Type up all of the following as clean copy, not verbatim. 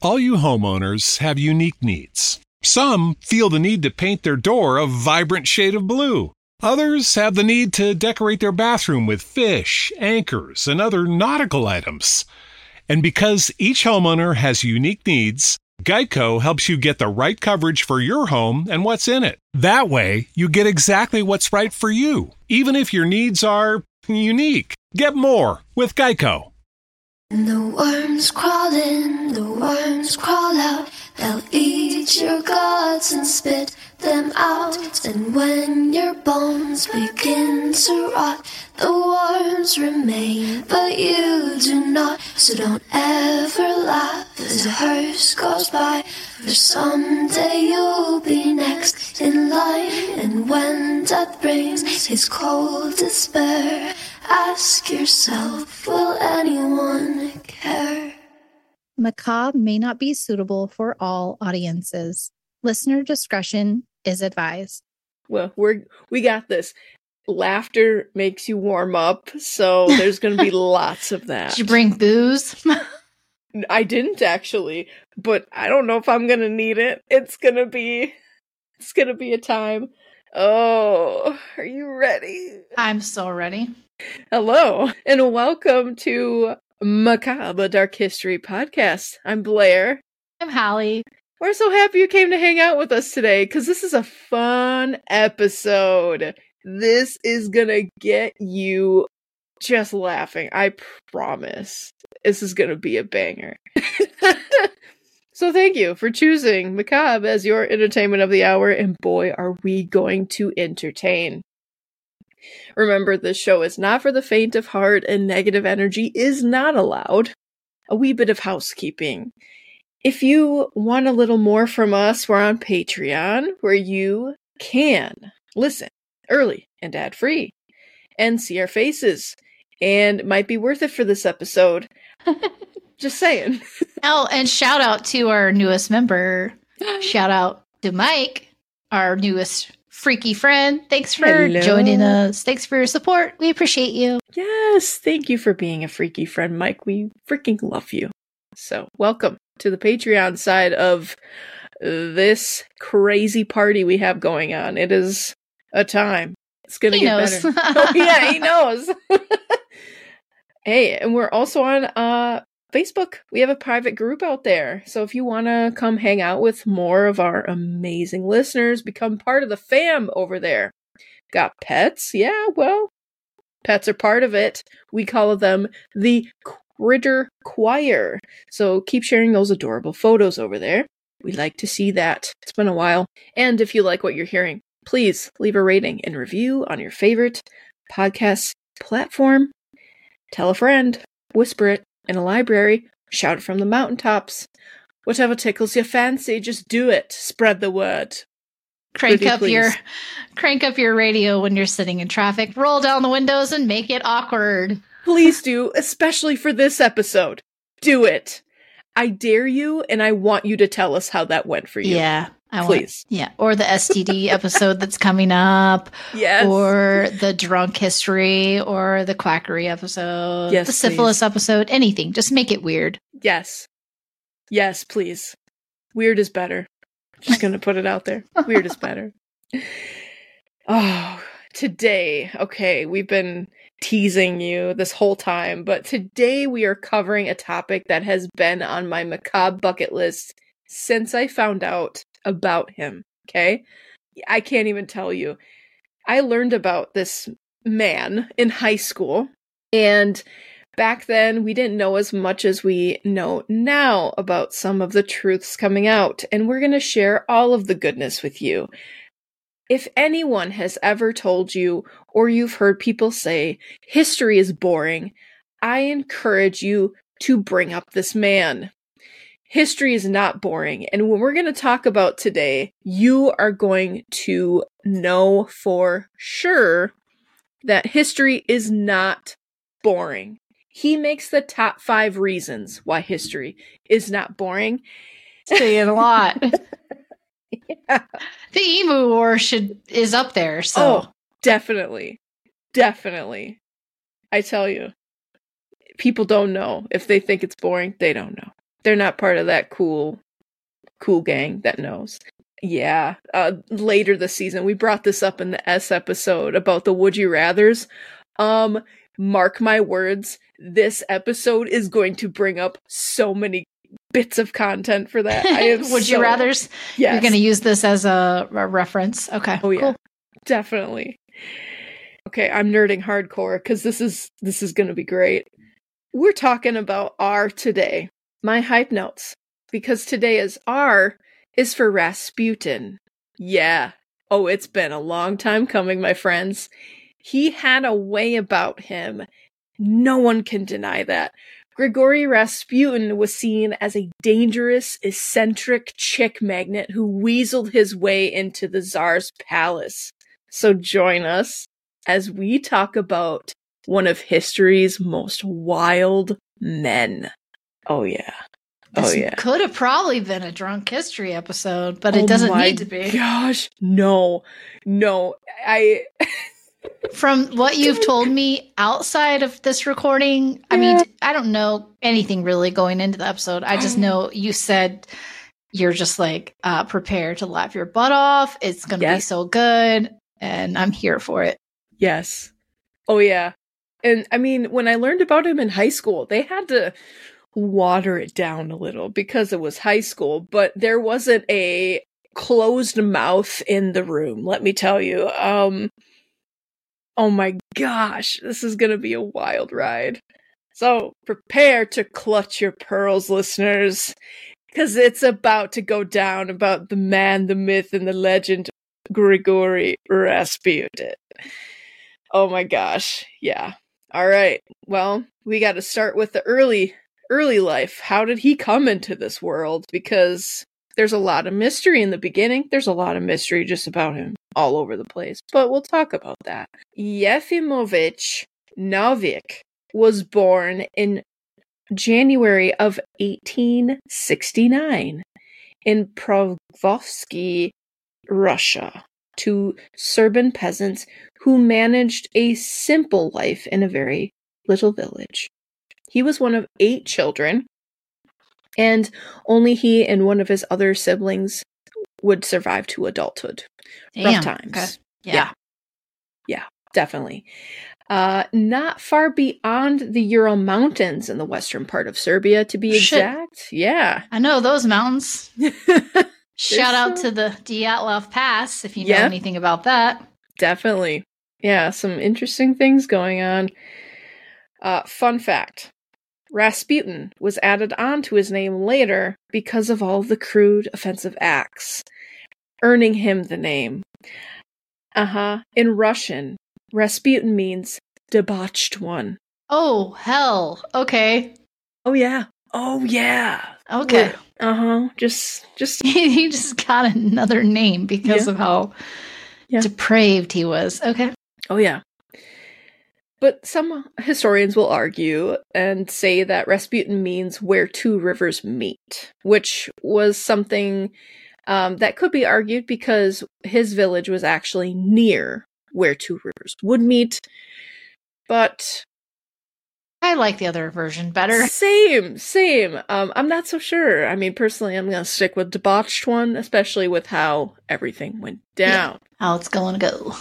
All you homeowners have unique needs. Some feel the need to paint their door a vibrant shade of blue. Others have the need to decorate their bathroom with fish, anchors, and other nautical items. And because each homeowner has unique needs, Geico helps you get the right coverage for your home and what's in it. That way, you get exactly what's right for you, even if your needs are unique. Get more with Geico. The worms crawl in, the worms crawl out. They'll eat your guts and spit them out. And when your bones begin to rot, the worms remain, but you do not. So don't ever laugh as a hearse goes by, for someday you'll be next in line. And when death brings his cold despair, ask yourself, will anyone care? Macabre may not be suitable for all audiences. Listener discretion is advised. Well, we got this. Laughter makes you warm up, so there's going to be lots of that. Did you bring booze? I didn't actually, but I don't know if I'm going to need it. It's going to be a time. Oh, are you ready? I'm so ready. Hello, and welcome to Macabre Dark History Podcast. I'm Blair. I'm Hallie. We're so happy you came to hang out with us today, because this is a fun episode. This is gonna get you just laughing. I promise. This is gonna be a banger. So thank you for choosing Macabre as your entertainment of the hour, and boy, are we going to entertain. Remember, this show is not for the faint of heart, and negative energy is not allowed. A wee bit of housekeeping. If you want a little more from us, we're on Patreon, where you can listen early and ad-free, and see our faces, and it might be worth it for this episode. Just saying. Oh, and shout out to our newest member. Shout out to Mike, our newest freaky friend. Thanks for joining us. Thanks for your support. We appreciate you. Yes, thank you for being a freaky friend, Mike. We freaking love you. So, welcome to the Patreon side of this crazy party we have going on. It is a time. It's gonna get better. Oh, yeah, he knows. Hey, and we're also on Facebook. We have a private group out there. So if you want to come hang out with more of our amazing listeners, become part of the fam over there. Got pets? Yeah, well, pets are part of it. We call them the Critter Choir. So keep sharing those adorable photos over there. We'd like to see that. It's been a while. And if you like what you're hearing, please leave a rating and review on your favorite podcast platform. Tell a friend. Whisper it in a library. Shout it from the mountaintops. Whatever tickles your fancy, just do it. Spread the word. Crank up your radio when you're sitting in traffic. Roll down the windows and make it awkward. Please do, especially for this episode. Do it. I dare you, and I want you to tell us how that went for you. Yeah. Please. Or the STD episode that's coming up. Yes. Or the drunk history, or the quackery episode. Yes, the syphilis episode. Anything. Just make it weird. Yes. Yes, please. Weird is better. Just gonna put it out there. Weird is better. Oh, today. Okay, we've been teasing you this whole time, but today we are covering a topic that has been on my macabre bucket list since I found out about him. Okay? I can't even tell you. I learned about this man in high school, and back then we didn't know as much as we know now about some of the truths coming out, and we're going to share all of the goodness with you. If anyone has ever told you, or you've heard people say, history is boring, I encourage you to bring up this man. History is not boring, and what we're going to talk about today, you are going to know for sure that history is not boring. He makes the top 5 reasons why history is not boring. Saying a lot. Yeah. The Emu War is up there, so. Oh, definitely. Definitely. I tell you, people don't know. If they think it's boring, they don't know. They're not part of that cool gang that knows. Yeah. Later this season, we brought this up in the S episode about the Would You Rathers. Mark my words, this episode is going to bring up so many bits of content for that. I am Would you rathers? Yes. You're going to use this as a reference. Okay. Oh yeah, cool. Definitely. Okay, I'm nerding hardcore because this is going to be great. We're talking about R today. My hype notes, because today is R is for Rasputin. Yeah. Oh, it's been a long time coming, my friends. He had a way about him. No one can deny that. Grigory Rasputin was seen as a dangerous, eccentric chick magnet who weaseled his way into the Tsar's palace. So join us as we talk about one of history's most wild men. Oh yeah. This could have probably been a drunk history episode, but it doesn't need to be. Gosh, no. From what you've told me outside of this recording, I mean, I don't know anything really going into the episode. I just know you said you're just like prepared to laugh your butt off. It's going to be so good, and I'm here for it. Yes. Oh, yeah. And I mean, when I learned about him in high school, they had to water it down a little because it was high school, but there wasn't a closed mouth in the room, let me tell you. Oh my gosh, this is going to be a wild ride. So prepare to clutch your pearls, listeners, because it's about to go down about the man, the myth, and the legend, Grigory Rasputin. Oh my gosh, yeah. All right, well, we got to start with the early life. How did he come into this world? Because there's a lot of mystery in the beginning. There's a lot of mystery just about him all over the place, but we'll talk about that. Yefimovich Novik was born in January of 1869 in Provsky, Russia, to Serbian peasants who managed a simple life in a very little village. He was one of 8 children, and only he and one of his other siblings would survive to adulthood. Damn. Rough times. Okay. Yeah, definitely. Not far beyond the Ural Mountains in the western part of Serbia, to be exact. Yeah. I know those mountains. Shout out to the Dyatlov Pass, if you know anything about that. Definitely. Yeah, some interesting things going on. Fun fact. Rasputin was added on to his name later because of all the crude, offensive acts, earning him the name. In Russian, Rasputin means debauched one. Oh, hell. Okay. Oh, yeah. Okay. Just He just got another name because of how depraved he was. Okay. Oh, yeah. But some historians will argue and say that Rasputin means where 2 rivers meet, which was something that could be argued because his village was actually near where 2 rivers would meet. But I like the other version better. Same. I'm not so sure. I mean, personally, I'm going to stick with debauched one, especially with how everything went down. Yeah, how it's going to go.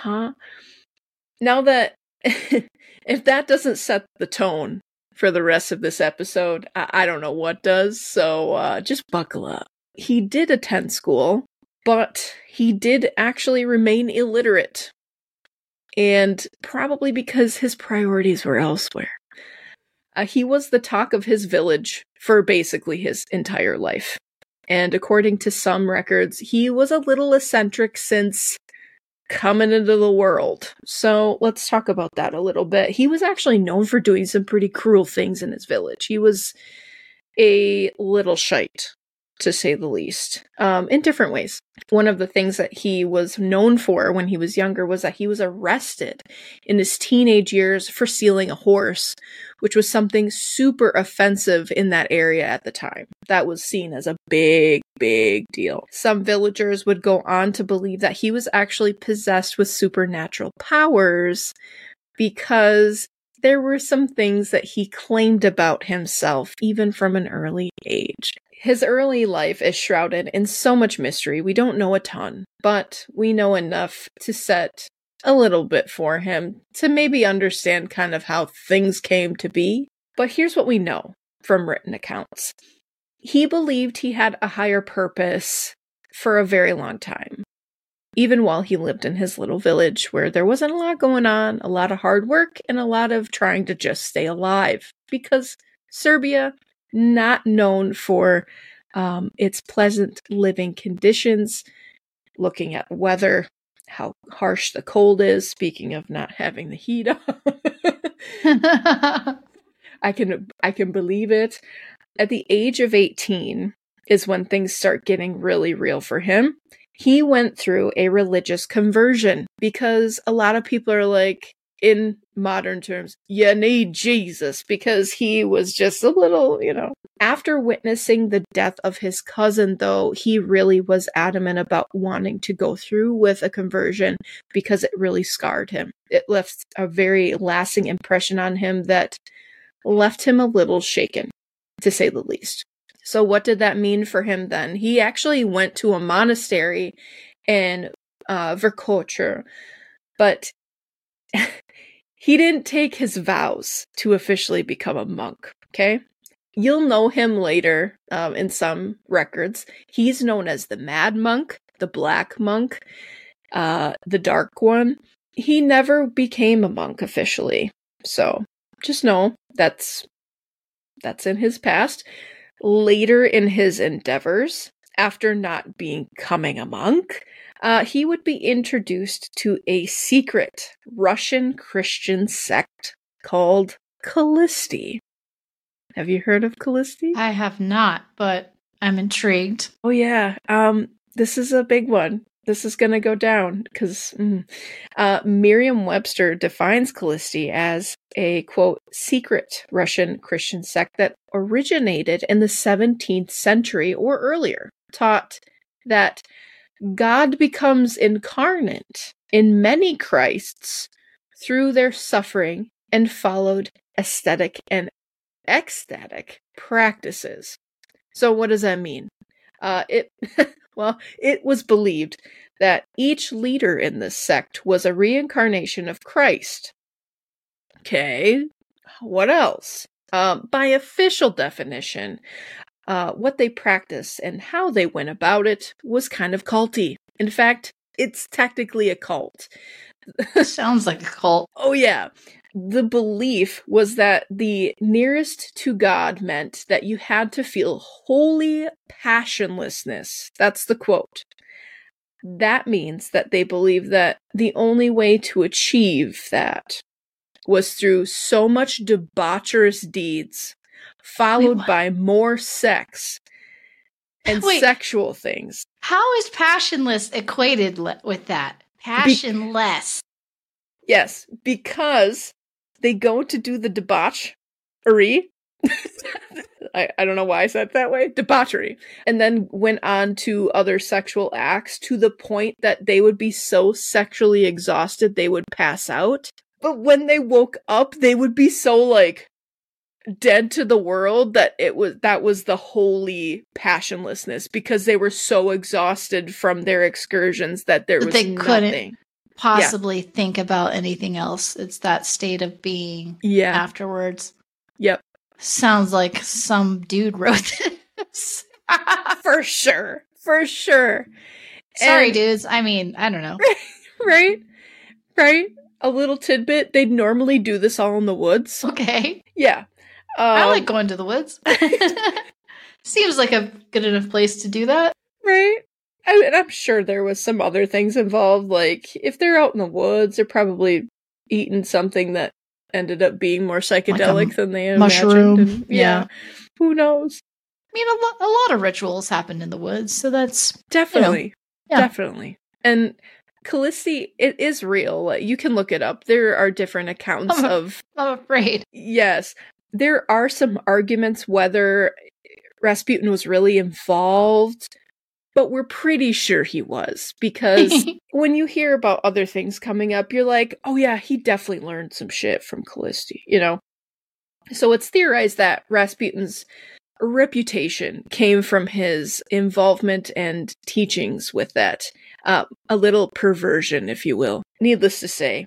Now that if that doesn't set the tone for the rest of this episode, I don't know what does, so just buckle up. He did attend school, but he did actually remain illiterate, and probably because his priorities were elsewhere. He was the talk of his village for basically his entire life, and according to some records, he was a little eccentric since coming into the world. So let's talk about that a little bit. He was actually known for doing some pretty cruel things in his village. He was a little shite, to say the least, in different ways. One of the things that he was known for when he was younger was that he was arrested in his teenage years for stealing a horse, which was something super offensive in that area at the time. That was seen as a big deal. Some villagers would go on to believe that he was actually possessed with supernatural powers because there were some things that he claimed about himself, even from an early age. His early life is shrouded in so much mystery. We don't know a ton, but we know enough to set a little bit for him to maybe understand kind of how things came to be. But here's what we know from written accounts. He believed he had a higher purpose for a very long time, even while he lived in his little village where there wasn't a lot going on, a lot of hard work, and a lot of trying to just stay alive. Because Serbia, not known for its pleasant living conditions, looking at weather, how harsh the cold is, speaking of not having the heat on. I can believe it. At the age of 18 is when things start getting really real for him. He went through a religious conversion because a lot of people are like, in modern terms, you need Jesus, because he was just a little, After witnessing the death of his cousin, though, he really was adamant about wanting to go through with a conversion because it really scarred him. It left a very lasting impression on him that left him a little shaken, to say the least. So what did that mean for him then? He actually went to a monastery in Vrkoča, but he didn't take his vows to officially become a monk, okay? You'll know him later in some records. He's known as the Mad Monk, the Black Monk, the Dark One. He never became a monk officially. So just know that's in his past. Later in his endeavors, after not becoming a monk, he would be introduced to a secret Russian Christian sect called Callisti. Have you heard of Callisti? I have not, but I'm intrigued. Oh yeah, this is a big one. This is going to go down because Merriam-Webster defines Callisti as a, quote, secret Russian Christian sect that originated in the 17th century or earlier, taught that God becomes incarnate in many Christs through their suffering and followed aesthetic and ecstatic practices. So what does that mean? It was believed that each leader in this sect was a reincarnation of Christ. Okay, what else? By official definition, what they practiced and how they went about it was kind of culty. In fact, it's technically a cult. Sounds like a cult. Oh yeah. The belief was that the nearest to God meant that you had to feel holy passionlessness. That's the quote. That means that they believe that the only way to achieve that was through so much debaucherous deeds, followed by more sex and sexual things. How is passionless equated with that? Passionless. Yes, because they go to do the debauchery. I don't know why I said it that way. Debauchery. And then went on to other sexual acts to the point that they would be so sexually exhausted they would pass out. But when they woke up, they would be so dead to the world that was the holy passionlessness, because they were so exhausted from their excursions that there was nothing. Couldn't possibly think about anything else. It's that state of being afterwards. Yep. Sounds like some dude wrote this. For sure. Sorry, dudes. I mean, I don't know. Right? A little tidbit. They'd normally do this all in the woods. Okay. Yeah. I like going to the woods. Seems like a good enough place to do that. Right? And I'm sure there was some other things involved. Like, if they're out in the woods, they're probably eating something that ended up being more psychedelic than they mushroom. imagined. And, yeah. Who knows? I mean, a lot of rituals happened in the woods, so that's... Definitely. Definitely. And Callisti, it is real. You can look it up. There are different accounts of... I'm afraid. Yes. There are some arguments whether Rasputin was really involved but we're pretty sure he was, because when you hear about other things coming up, you're like, oh yeah, he definitely learned some shit from Callisti, you know? So it's theorized that Rasputin's reputation came from his involvement and teachings with that. A little perversion, if you will. Needless to say,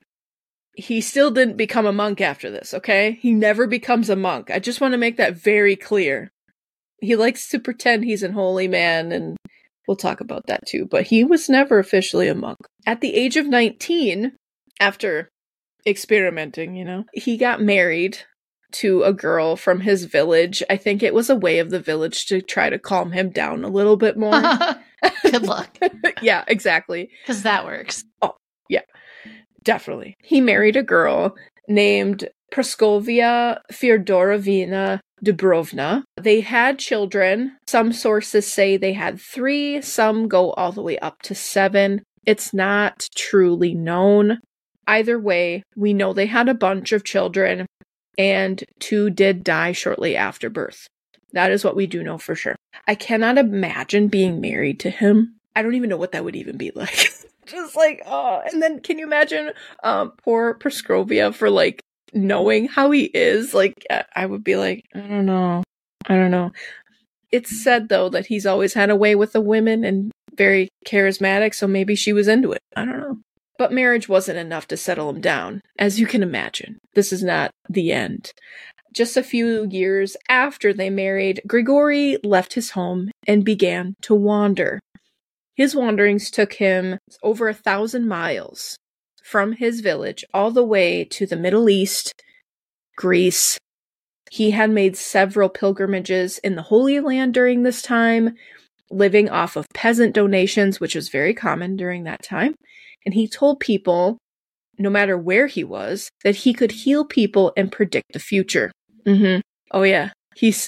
he still didn't become a monk after this, okay? He never becomes a monk. I just want to make that very clear. He likes to pretend he's an holy man, and we'll talk about that too, but he was never officially a monk. At the age of 19, after experimenting, you know, he got married to a girl from his village. I think it was a way of the village to try to calm him down a little bit more. Good luck. Yeah, exactly. Because that works. Oh, yeah, definitely. He married a girl named Praskovia Fyodorovna Dubrovna. They had children. Some sources say they had 3, some go all the way up to 7. It's not truly known. Either way, we know they had a bunch of children, and 2 did die shortly after birth. That is what we do know for sure. I cannot imagine being married to him. I don't even know what that would even be like. Just like, oh, and then can you imagine poor Praskovia for like knowing how he is? Like, I would be like, I don't know. It's said though that he's always had a way with the women and very charismatic, so maybe she was into it. I don't know. But marriage wasn't enough to settle him down, as you can imagine. This is not the end. Just a few years after they married, Grigory left his home and began to wander. His wanderings took him over 1,000 miles from his village all the way to the Middle East, Greece. He had made several pilgrimages in the Holy Land during this time, living off of peasant donations, which was very common during that time. And he told people, no matter where he was, that he could heal people and predict the future. Oh yeah, he's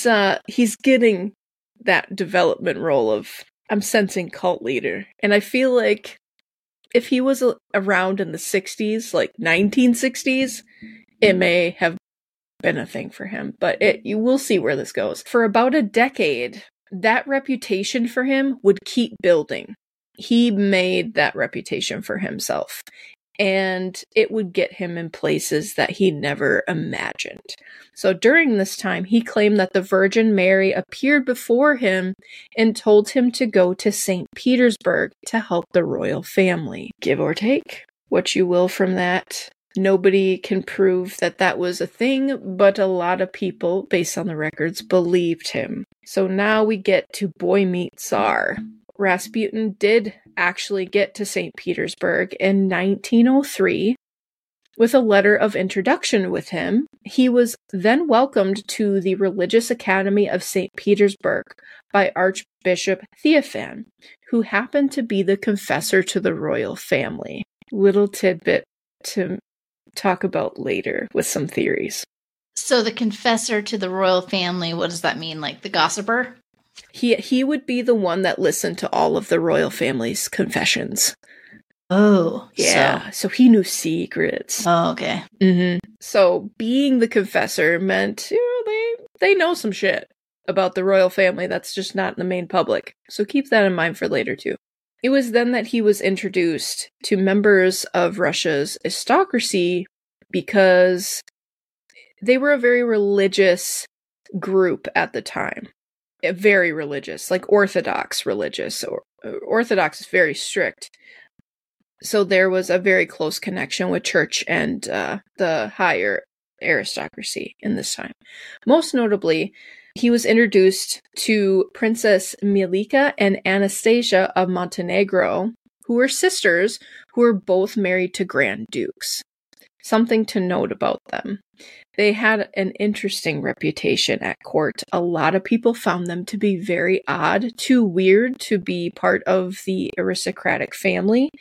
getting that development role of, I'm sensing, cult leader. And I feel like if he was around in the 60s, like 1960s, it may have been a thing for him. But you will see where this goes. For about a decade, that reputation for him would keep building. He made that reputation for himself, and it would get him in places that he never imagined. So during this time, he claimed that the Virgin Mary appeared before him and told him to go to St. Petersburg to help the royal family. Give or take what you will from that. Nobody can prove that that was a thing, but a lot of people, based on the records, believed him. So now we get to Boy Meet Tsar. Rasputin did actually get to St. Petersburg in 1903 with a letter of introduction with him. He was then welcomed to the Religious Academy of St. Petersburg by Archbishop Theophan, who happened to be the confessor to the royal family. Little tidbit to talk about later with some theories. So the confessor to the royal family, what does that mean? Like the gossiper? He would be the one that listened to all of the royal family's confessions. Oh. Yeah, so he knew secrets. Oh, okay. So being the confessor meant, you know, they know some shit about the royal family that's just not in the main public. So keep that in mind for later too. It was then that he was introduced to members of Russia's aristocracy because they were a very religious group at the time. Very religious, like Orthodox religious. Orthodox is very strict. So there was a very close connection with church and the higher aristocracy in this time. Most notably, he was introduced to Princess Milika and Anastasia of Montenegro, who were sisters who were both married to Grand Dukes. Something to note about them. They had an interesting reputation at court. A lot of people found them to be very odd, too weird to be part of the aristocratic family.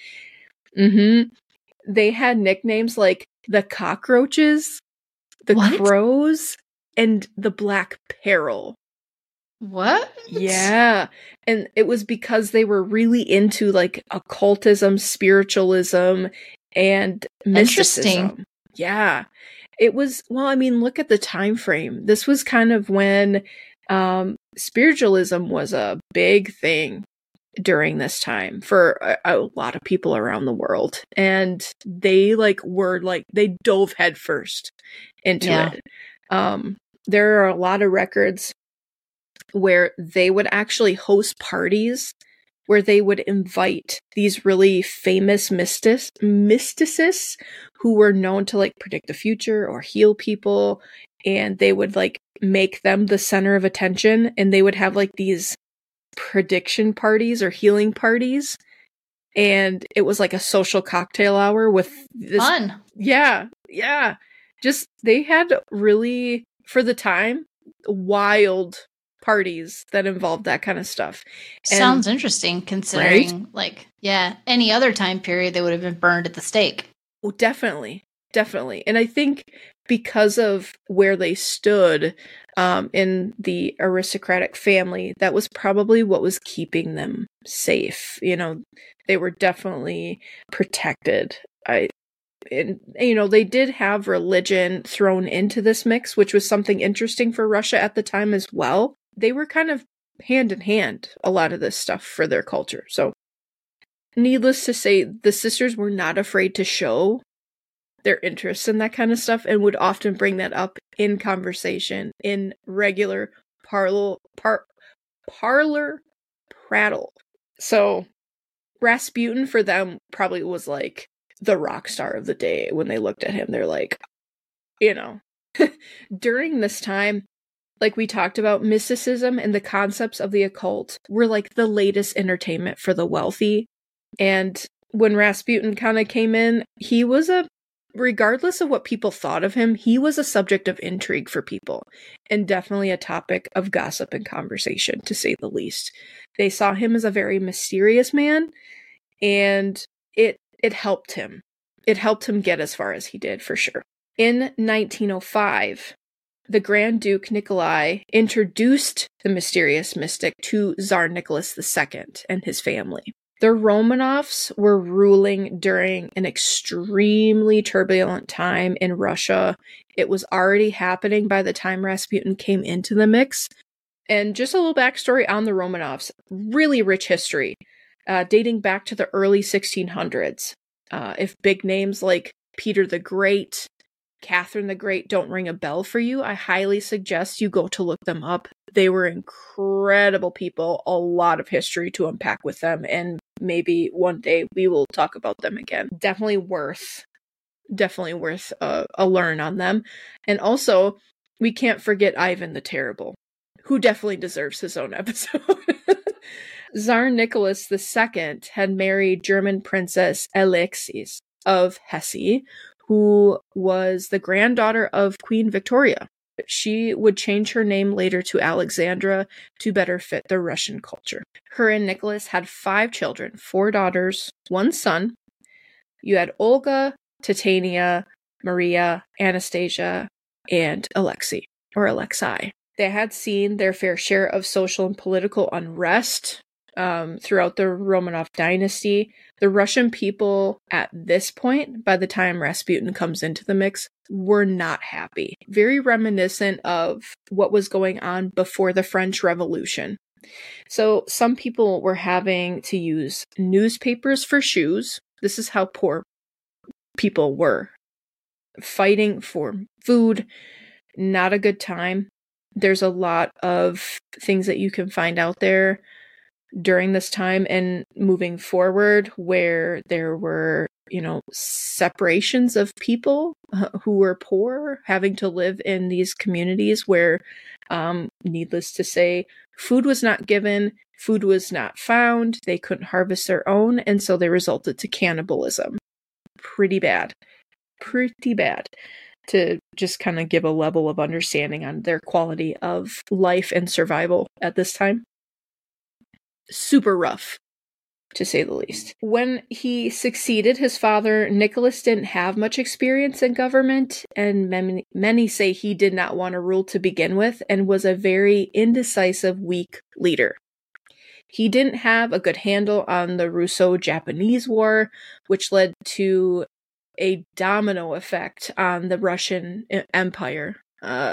They had nicknames like the cockroaches, the crows, and the Black Peril. What? Yeah. And it was because they were really into like occultism, spiritualism, and mysticism. Interesting. Yeah. It was, well, I mean, look at the time frame. This was kind of when spiritualism was a big thing during this time for a lot of people around the world. And they they dove headfirst into it. There are a lot of records where they would actually host parties where they would invite these really famous mysticists who were known to like predict the future or heal people. And they would like make them the center of attention, and they would have like these prediction parties or healing parties. And it was like a social cocktail hour with this. Fun. Yeah. Just, they had really, for the time, wild parties that involved that kind of stuff. And, sounds interesting considering, right? Any other time period, they would have been burned at the stake. Well, definitely. And I think because of where they stood in the aristocratic family, that was probably what was keeping them safe. They were definitely protected. They did have religion thrown into this mix, which was something interesting for Russia at the time as well. They were kind of hand in hand, a lot of this stuff for their culture. So needless to say, the sisters were not afraid to show their interest in that kind of stuff, and would often bring that up in conversation in regular parlor prattle. So Rasputin for them probably was like the rock star of the day. When they looked at him, they're like, during this time, like we talked about, mysticism and the concepts of the occult were like the latest entertainment for the wealthy. And when Rasputin kind of came in, he was regardless of what people thought of him, he was a subject of intrigue for people, and definitely a topic of gossip and conversation, to say the least. They saw him as a very mysterious man, and it helped him. It helped him get as far as he did, for sure. In 1905, the Grand Duke Nikolai introduced the mysterious mystic to Tsar Nicholas II and his family. The Romanovs were ruling during an extremely turbulent time in Russia. It was already happening by the time Rasputin came into the mix. And just a little backstory on the Romanovs. Really rich history, dating back to the early 1600s. If big names like Peter the Great, Catherine the Great don't ring a bell for you, I highly suggest you go to look them up. They were incredible people, a lot of history to unpack with them, and maybe one day we will talk about them again. Definitely worth a learn on them. And also, we can't forget Ivan the Terrible, who definitely deserves his own episode. Tsar Nicholas II had married German Princess Alexis of Hesse, who was the granddaughter of Queen Victoria. She would change her name later to Alexandra to better fit the Russian culture. Her and Nicholas had 5 children, 4 daughters, 1 son. You had Olga, Titania, Maria, Anastasia, and Alexei. They had seen their fair share of social and political unrest throughout the Romanov dynasty. The Russian people at this point, by the time Rasputin comes into the mix, were not happy. Very reminiscent of what was going on before the French Revolution. So some people were having to use newspapers for shoes. This is how poor people were. Fighting for food, not a good time. There's a lot of things that you can find out there during this time and moving forward where there were, separations of people who were poor having to live in these communities where, needless to say, food was not given, food was not found, they couldn't harvest their own, and so they resulted to cannibalism. Pretty bad. To just kind of give a level of understanding on their quality of life and survival at this time. Super rough, to say the least. When he succeeded his father, Nicholas didn't have much experience in government, and many say he did not want to rule to begin with and was a very indecisive, weak leader. He didn't have a good handle on the Russo-Japanese War, which led to a domino effect on the Russian Empire,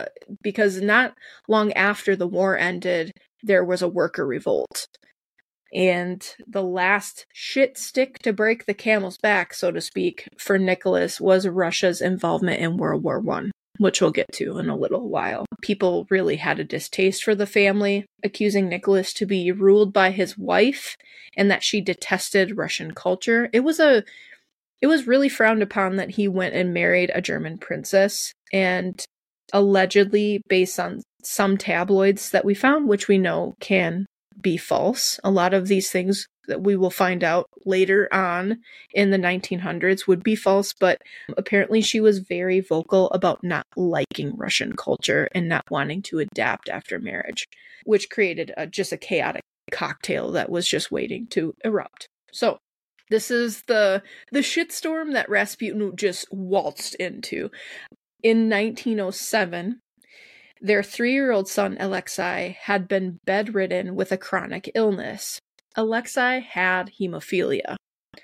because not long after the war ended, there was a worker revolt. And the last shit stick to break the camel's back, so to speak, for Nicholas was Russia's involvement in World War I, which we'll get to in a little while. People really had a distaste for the family, accusing Nicholas to be ruled by his wife and that she detested Russian culture. It was really frowned upon that he went and married a German princess, and allegedly, based on some tabloids that we found, which we know can be false. A lot of these things that we will find out later on in the 1900s would be false, but apparently she was very vocal about not liking Russian culture and not wanting to adapt after marriage, which created just a chaotic cocktail that was just waiting to erupt. So this is the shitstorm that Rasputin just waltzed into. In 1907, their 3-year-old son, Alexei, had been bedridden with a chronic illness. Alexei had hemophilia.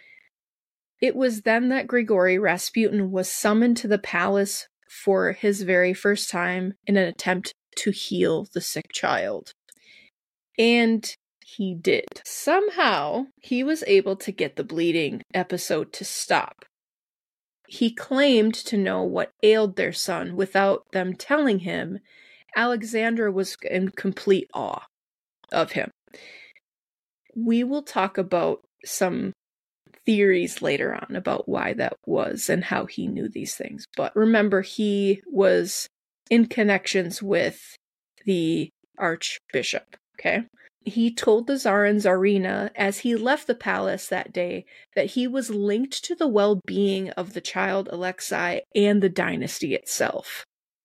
It was then that Grigory Rasputin was summoned to the palace for his very first time in an attempt to heal the sick child. And he did. Somehow, he was able to get the bleeding episode to stop. He claimed to know what ailed their son without them telling him. Alexandra was in complete awe of him. We will talk about some theories later on about why that was and how he knew these things. But remember, he was in connections with the archbishop, okay? He told the Tsar and Tsarina as he left the palace that day that he was linked to the well-being of the child Alexei and the dynasty itself.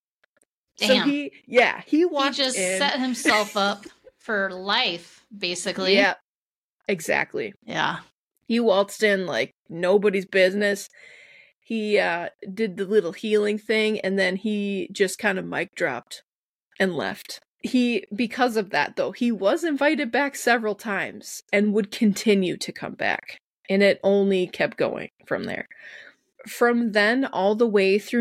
Damn. So he walked He just in. set himself up for life, basically. Yeah, exactly. Yeah. He waltzed in like nobody's business. He did the little healing thing, and then he just kind of mic dropped and left. Because of that, though, he was invited back several times and would continue to come back. And it only kept going from there. From then all the way through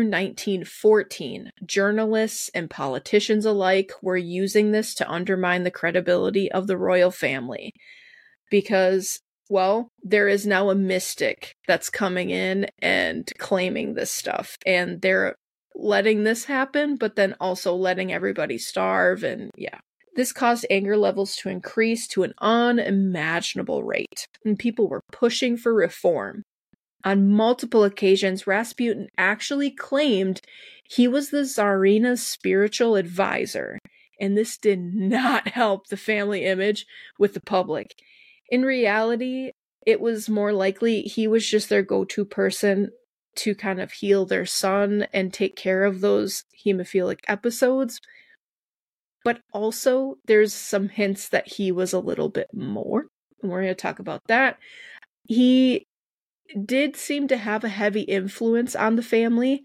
1914, journalists and politicians alike were using this to undermine the credibility of the royal family. Because, well, there is now a mystic that's coming in and claiming this stuff. And they're letting this happen, but then also letting everybody starve, and yeah. This caused anger levels to increase to an unimaginable rate, and people were pushing for reform. On multiple occasions, Rasputin actually claimed he was the Tsarina's spiritual advisor, and this did not help the family image with the public. In reality, it was more likely he was just their go-to person to kind of heal their son and take care of those hemophilic episodes. But also, there's some hints that he was a little bit more. And we're going to talk about that. He did seem to have a heavy influence on the family.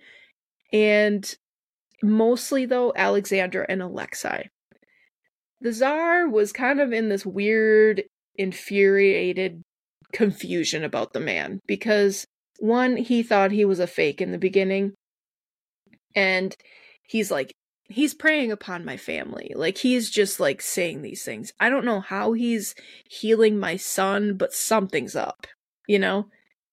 And mostly, though, Alexandra and Alexei. The Tsar was kind of in this weird, infuriated confusion about the man. Because one, he thought he was a fake in the beginning, and he's preying upon my family. Like, he's just, like, saying these things. I don't know how he's healing my son, but something's up, you know?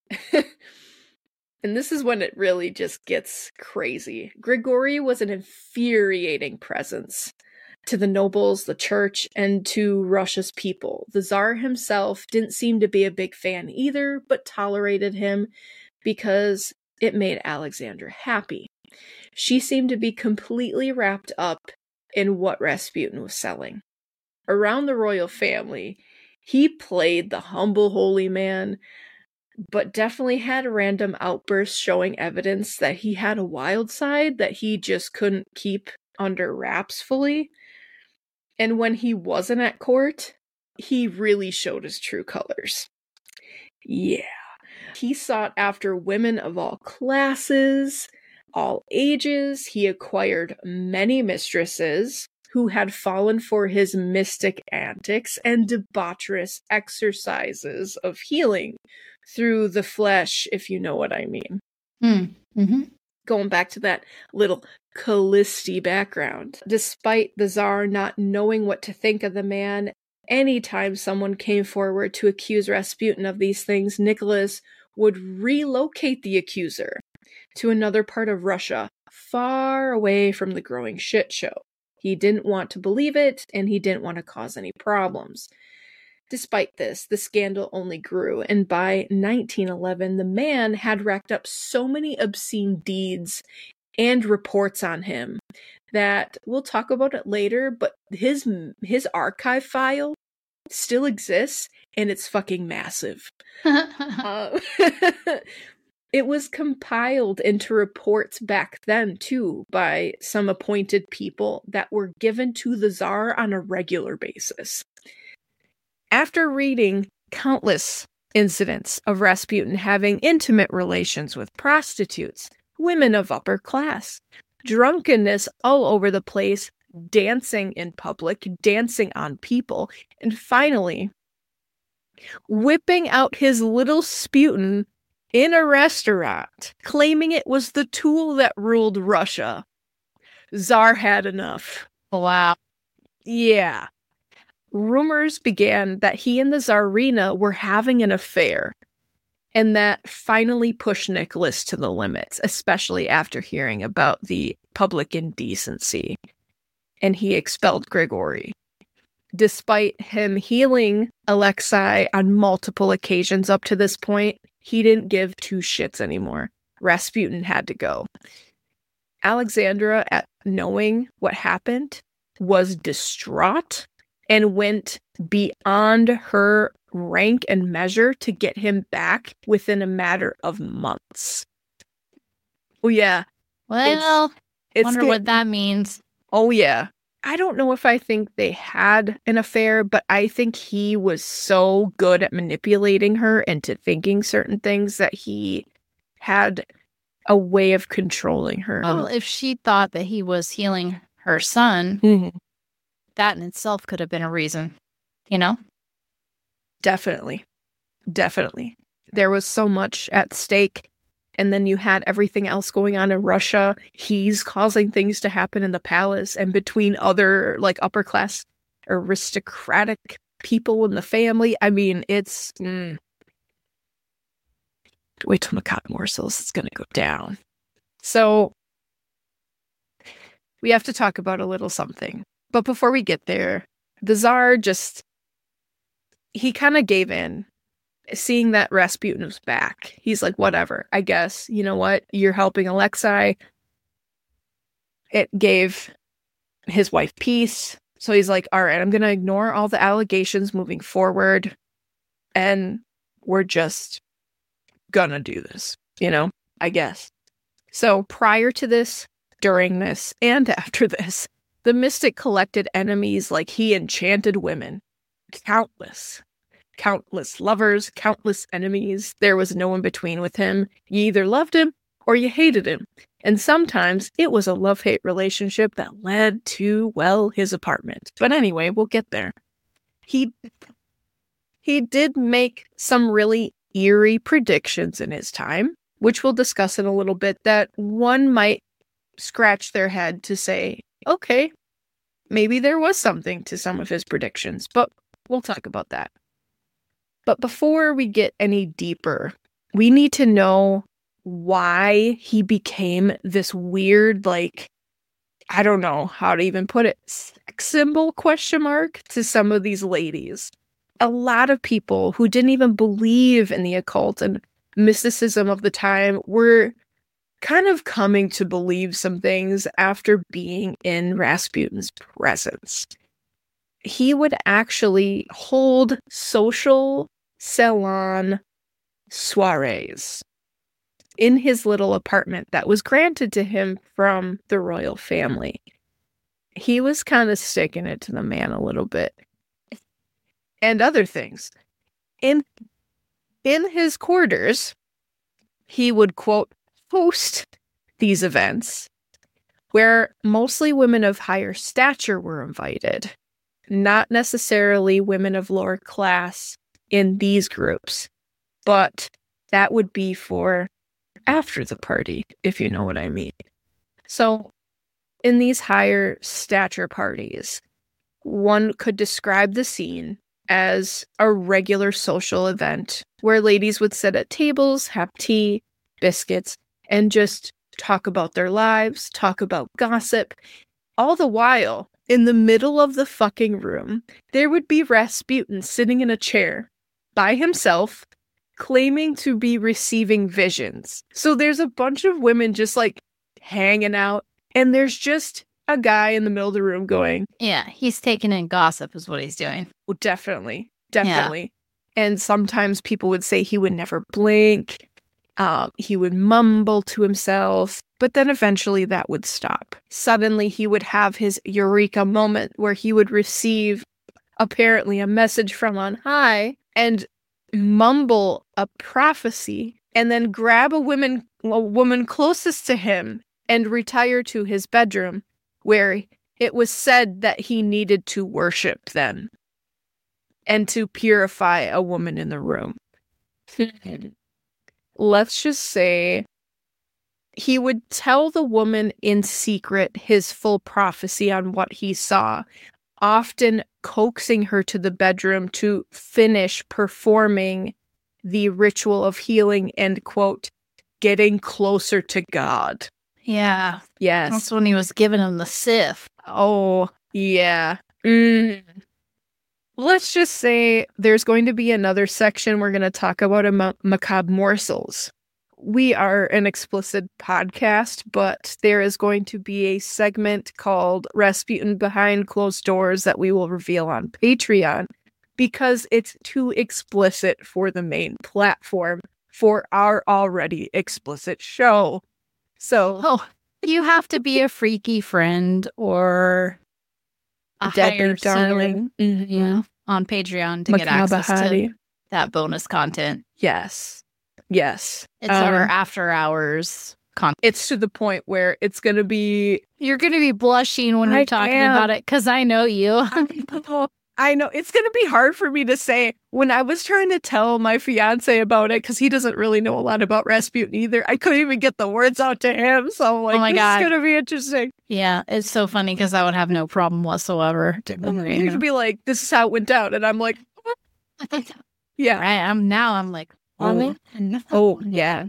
And this is when it really just gets crazy. Grigory was an infuriating presence to the nobles, the church, and to Russia's people. The Tsar himself didn't seem to be a big fan either, but tolerated him because it made Alexandra happy. She seemed to be completely wrapped up in what Rasputin was selling. Around the royal family, he played the humble holy man, but definitely had random outbursts showing evidence that he had a wild side that he just couldn't keep under wraps fully. And when he wasn't at court, he really showed his true colors. Yeah. He sought after women of all classes, all ages. He acquired many mistresses who had fallen for his mystic antics and debaucherous exercises of healing through the flesh, if you know what I mean. Mm-hmm. Going back to that little Callisti background. Despite the Tsar not knowing what to think of the man, anytime someone came forward to accuse Rasputin of these things, Nicholas would relocate the accuser to another part of Russia, far away from the growing shit show. He didn't want to believe it, and he didn't want to cause any problems. Despite this, the scandal only grew, and by 1911, the man had racked up so many obscene deeds and reports on him that we'll talk about it later, but his archive file still exists, and it's fucking massive. It was compiled into reports back then, too, by some appointed people that were given to the Tsar on a regular basis. After reading countless incidents of Rasputin having intimate relations with prostitutes, women of upper class, drunkenness all over the place, dancing in public, dancing on people, and finally, whipping out his little sputin in a restaurant, claiming it was the tool that ruled Russia, Tsar had enough. Wow. Yeah. Rumors began that he and the Tsarina were having an affair, and that finally pushed Nicholas to the limits, especially after hearing about the public indecency. And he expelled Grigory. Despite him healing Alexei on multiple occasions up to this point, he didn't give two shits anymore. Rasputin had to go. Alexandra, at knowing what happened, was distraught and went beyond her rank and measure to get him back within a matter of months. Oh, yeah. Well, I wonder what that means. Oh, yeah. I don't know if I think they had an affair, but I think he was so good at manipulating her into thinking certain things that he had a way of controlling her. Well, if she thought that he was healing her son, that in itself could have been a reason, you know? Definitely. Definitely. There was so much at stake. And then you had everything else going on in Russia. He's causing things to happen in the palace and between other, like, upper class aristocratic people in the family. I mean, it's... Wait till Macabre Morsels. It's going to go down. So, we have to talk about a little something. But before we get there, the Tsar just... He kind of gave in. Seeing that Rasputin was back, he's like, whatever, I guess. You know what? You're helping Alexei. It gave his wife peace. So he's like, all right, I'm going to ignore all the allegations moving forward. And we're just gonna do this, you know, I guess. So prior to this, during this, and after this, the mystic collected enemies like he enchanted women. Countless lovers, countless enemies. There was no in between with him. You either loved him or you hated him. And sometimes it was a love-hate relationship that led to, well, his apartment. But anyway, we'll get there. He did make some really eerie predictions in his time, which we'll discuss in a little bit, that one might scratch their head to say, okay, maybe there was something to some of his predictions, but we'll talk about that. But before we get any deeper, we need to know why he became this weird, like, I don't know how to even put it, sex symbol question mark to some of these ladies. A lot of people who didn't even believe in the occult and mysticism of the time were kind of coming to believe some things after being in Rasputin's presence. He would actually hold social salon soirees in his little apartment that was granted to him from the royal family. He was kind of sticking it to the man a little bit. And other things. In his quarters, he would, quote, host these events where mostly women of higher stature were invited, not necessarily women of lower class in these groups, but that would be for after the party, if you know what I mean. So, in these higher stature parties, one could describe the scene as a regular social event where ladies would sit at tables, have tea, biscuits, and just talk about their lives, talk about gossip. All the while, in the middle of the fucking room, there would be Rasputin sitting in a chair by himself, claiming to be receiving visions. So there's a bunch of women just like hanging out, and there's just a guy in the middle of the room going, Yeah, he's taking in gossip is what he's doing. well, definitely. And sometimes people would say he would never blink. He would mumble to himself, but then eventually that would stop. Suddenly he would have his eureka moment where he would receive apparently a message from on high and mumble a prophecy and then grab a woman closest to him and retire to his bedroom where it was said that he needed to worship then and to purify a woman in the room. Let's just say he would tell the woman in secret his full prophecy on what he saw, often coaxing her to the bedroom to finish performing the ritual of healing and, quote, getting closer to God. Yeah. Yes. That's when he was giving him the sif. Oh, yeah. Let's just say there's going to be another section we're going to talk about macabre morsels. We are an explicit podcast, but there is going to be a segment called Rasputin Behind Closed Doors that we will reveal on Patreon because it's too explicit for the main platform for our already explicit show. So, you have to be a freaky friend or a deadbeat darling on Patreon to get access to that bonus content. Yes. It's our after hours content. It's to the point where it's going to be... You're going to be blushing when you're talking about it because I know you. I know. It's going to be hard for me to say. When I was trying to tell my fiance about it, because he doesn't really know a lot about Rasputin either, I couldn't even get the words out to him. So I'm like, oh my God. This is going to be interesting. Yeah, it's so funny because I would have no problem whatsoever. You could be like, this is how it went down. And I'm like, yeah. Right, I'm like, yeah. Oh, yeah.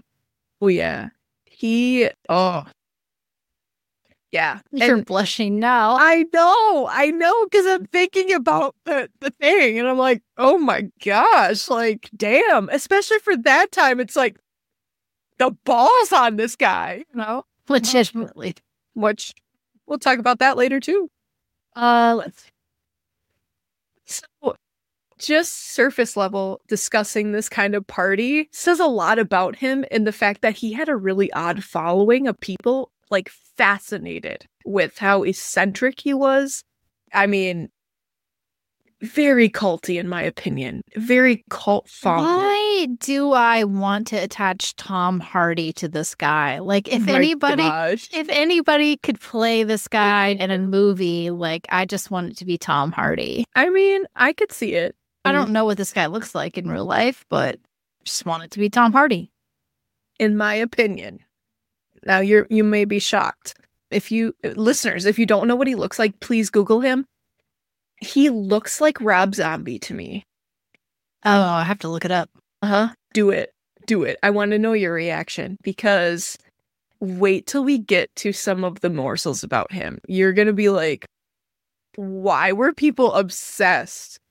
Yeah. You're blushing now. I know, because I'm thinking about the thing, and I'm like, oh my gosh, like, damn. Especially for that time, it's like, the balls on this guy, you know? Legitimately. Which, we'll talk about that later, too. Let's see. So, just surface level discussing this kind of party says a lot about him and the fact that he had a really odd following of people like fascinated with how eccentric he was. I mean, very culty in my opinion. Very cult following. Why do I want to attach Tom Hardy to this guy? Like if anybody could play this guy in a movie, like I just want it to be Tom Hardy. I mean, I could see it. I don't know what this guy looks like in real life, but I just want it to be Tom Hardy. In my opinion. Now you may be shocked. Listeners, if you don't know what he looks like, please Google him. He looks like Rob Zombie to me. Oh, I have to look it up. Do it. I want to know your reaction because wait till we get to some of the morsels about him. You're going to be like, why were people obsessed?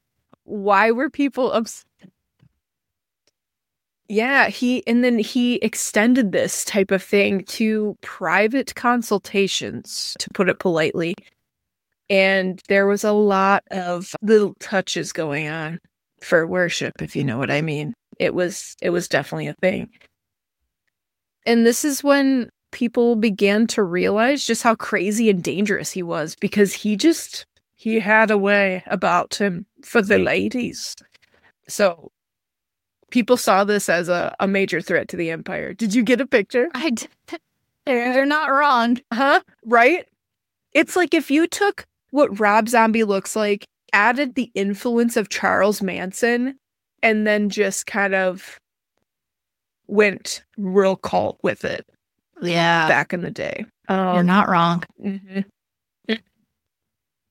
Yeah, he extended this type of thing to private consultations, to put it politely. And there was a lot of little touches going on for worship, if you know what I mean. It was definitely a thing. And this is when people began to realize just how crazy and dangerous he was because he had a way about him for the ladies. So people saw this as a major threat to the empire. Did you get a picture? I did. They're not wrong. Right? It's like if you took what Rob Zombie looks like, added the influence of Charles Manson, and then just kind of went real cult with it. Yeah. Back in the day. You're not wrong. Mm-hmm.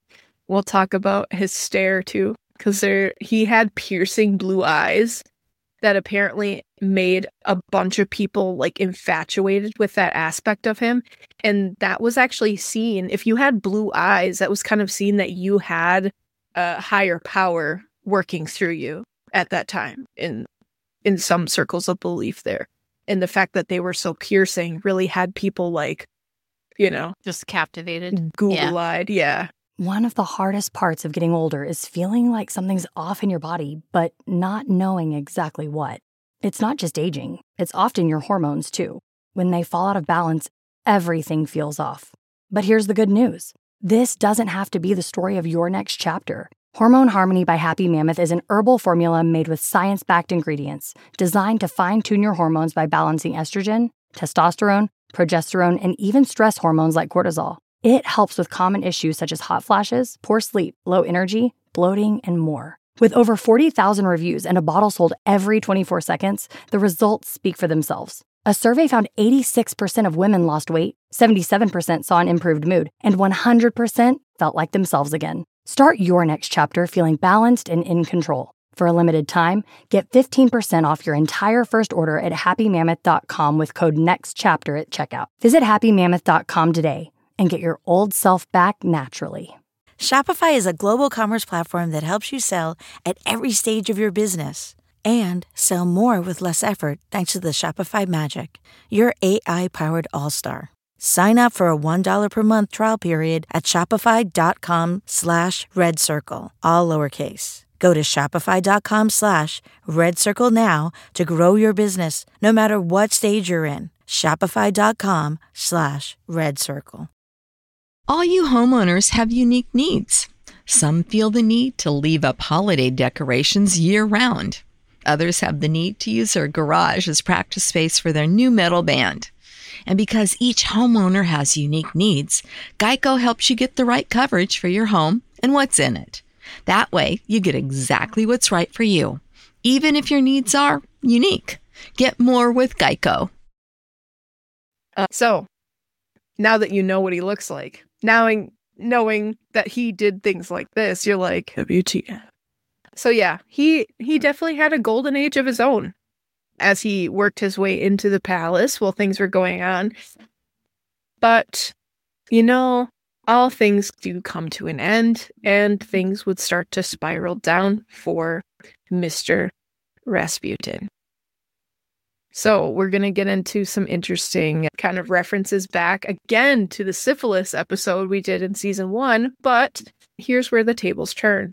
we'll talk about his stare too, because he had piercing blue eyes that apparently made a bunch of people like infatuated with that aspect of him. And that was actually seen, if you had blue eyes, that was kind of seen that you had a higher power working through you at that time in some circles of belief there. And the fact that they were so piercing really had people like, just captivated. Google-eyed. Yeah. One of the hardest parts of getting older is feeling like something's off in your body, but not knowing exactly what. It's not just aging. It's often your hormones, too. When they fall out of balance, everything feels off. But here's the good news. This doesn't have to be the story of your next chapter. Hormone Harmony by Happy Mammoth is an herbal formula made with science-backed ingredients designed to fine-tune your hormones by balancing estrogen, testosterone, progesterone, and even stress hormones like cortisol. It helps with common issues such as hot flashes, poor sleep, low energy, bloating, and more. With over 40,000 reviews and a bottle sold every 24 seconds, the results speak for themselves. A survey found 86% of women lost weight, 77% saw an improved mood, and 100% felt like themselves again. Start your next chapter feeling balanced and in control. For a limited time, get 15% off your entire first order at happymammoth.com with code NEXTCHAPTER at checkout. Visit happymammoth.com today and get your old self back naturally. Shopify is a global commerce platform that helps you sell at every stage of your business and sell more with less effort thanks to the Shopify Magic, your AI-powered all-star. Sign up for a $1 per month trial period at shopify.com/redcircle, all lowercase. Go to shopify.com/redcircle now to grow your business no matter what stage you're in. Shopify.com/redcircle. All you homeowners have unique needs. Some feel the need to leave up holiday decorations year-round. Others have the need to use their garage as practice space for their new metal band. And because each homeowner has unique needs, Geico helps you get the right coverage for your home and what's in it. That way, you get exactly what's right for you, even if your needs are unique. Get more with Geico. So, now that you know what he looks like, knowing that he did things like this, you're like, WTF. So yeah, he definitely had a golden age of his own as he worked his way into the palace while things were going on. But, all things do come to an end, and things would start to spiral down for Mr. Rasputin. So we're going to get into some interesting kind of references back again to the syphilis episode we did in season 1, but here's where the tables turn.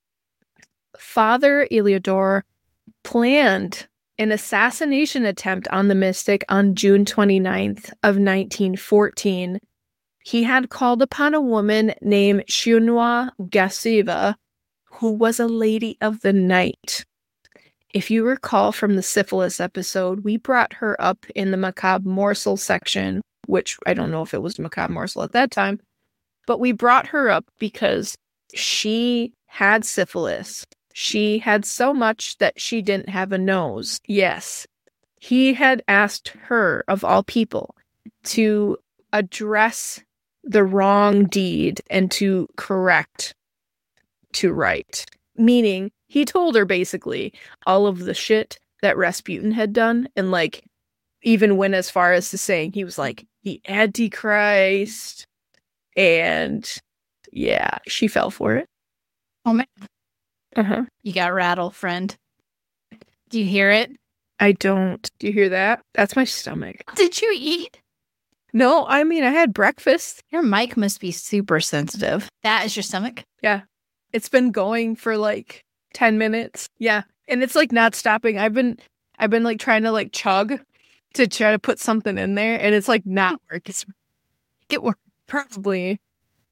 Father Eliodor planned an assassination attempt on the mystic on June 29th of 1914. He had called upon a woman named Shunwa Gasiva, who was a lady of the night. If you recall from the syphilis episode, we brought her up in the macabre morsel section, which I don't know if it was macabre morsel at that time, but we brought her up because she had syphilis. She had so much that she didn't have a nose. Yes, he had asked her, of all people, to address the wrong deed and to correct to right. Meaning, he told her basically all of the shit that Rasputin had done, and even went as far as to saying he was like the Antichrist, and yeah, she fell for it. Oh man. Uh-huh. You got rattled, friend. Do you hear it? I don't. Do you hear that? That's my stomach. Did you eat? No, I mean, I had breakfast. Your mic must be super sensitive. That is your stomach? Yeah. It's been going for 10 minutes. Yeah. And it's not stopping. I've been trying to chug to try to put something in there, and it's not working. Get work. Probably.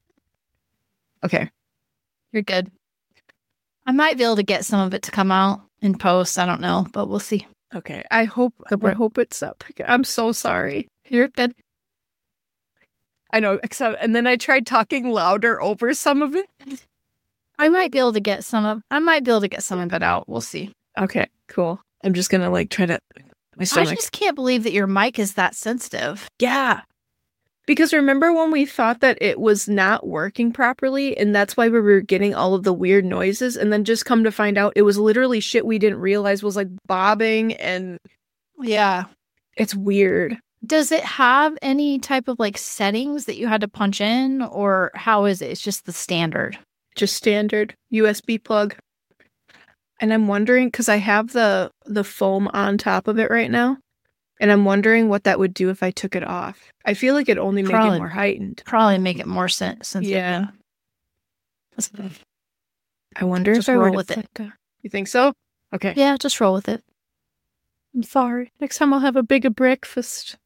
Okay. You're good. I might be able to get some of it to come out in post. I don't know, but we'll see. Okay. I hope it's up. I'm so sorry. You're good. I know, and then I tried talking louder over some of it. I might be able to get some of it out. We'll see. Okay, cool. I'm just gonna try to my stomach. I just can't believe that your mic is that sensitive. Yeah. Because remember when we thought that it was not working properly and that's why we were getting all of the weird noises, and then just come to find out it was literally shit we didn't realize was like bobbing, and Yeah. it's weird. Does it have any type of like settings that you had to punch in, or how is it? It's just the standard. Just standard USB plug. And I'm wondering, because I have the foam on top of it right now, and I'm wondering what that would do if I took it off. I feel like it only make Probably. it more heightened. Probably make it more sensitive. Yeah. I wonder Just if I were roll to with it. You think so? Okay. Yeah, just roll with it. I'm sorry. Next time I'll have a bigger breakfast.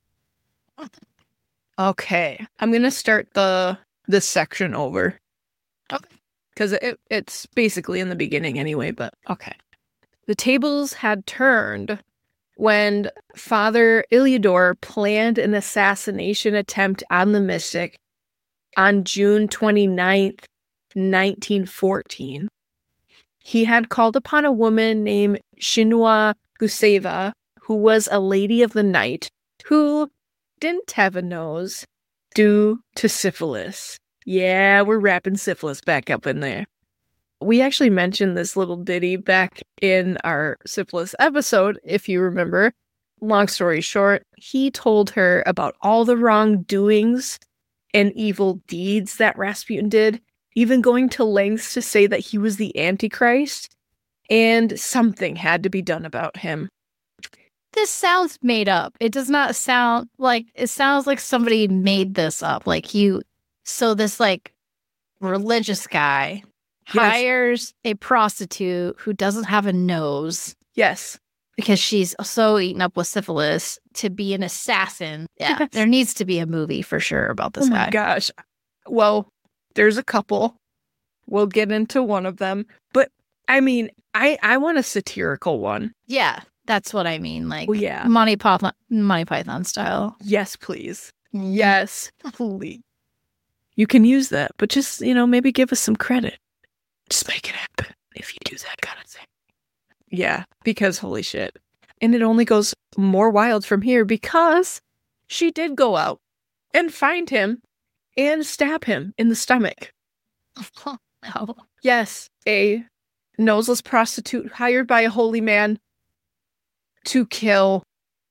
Okay. I'm going to start this section over. Okay. Because it's basically in the beginning anyway, but okay. The tables had turned when Father Iliador planned an assassination attempt on the mystic on June 29th, 1914. He had called upon a woman named Shinua Guseva, who was a lady of the night, who didn't have a nose due to syphilis. Yeah, we're wrapping syphilis back up in there. We actually mentioned this little ditty back in our syphilis episode, if you remember. Long story short, he told her about all the wrongdoings and evil deeds that Rasputin did, even going to lengths to say that he was the Antichrist, and something had to be done about him. This sounds made up. It does not sound like, it sounds like somebody made this up. So this like religious guy hires a prostitute who doesn't have a nose. Yes. Because she's so eaten up with syphilis to be an assassin. Yeah. Yes. There needs to be a movie for sure about this guy. Oh my gosh. Well, there's a couple. We'll get into one of them. But I mean, I want a satirical one. Yeah. That's what I mean. Like yeah. Monty Python style. Yes, please. Yes, please. You can use that, but just, maybe give us some credit. Just make it happen if you do that kind of thing. Yeah, because holy shit. And it only goes more wild from here because she did go out and find him and stab him in the stomach. Oh, no. Yes, a noseless prostitute hired by a holy man to kill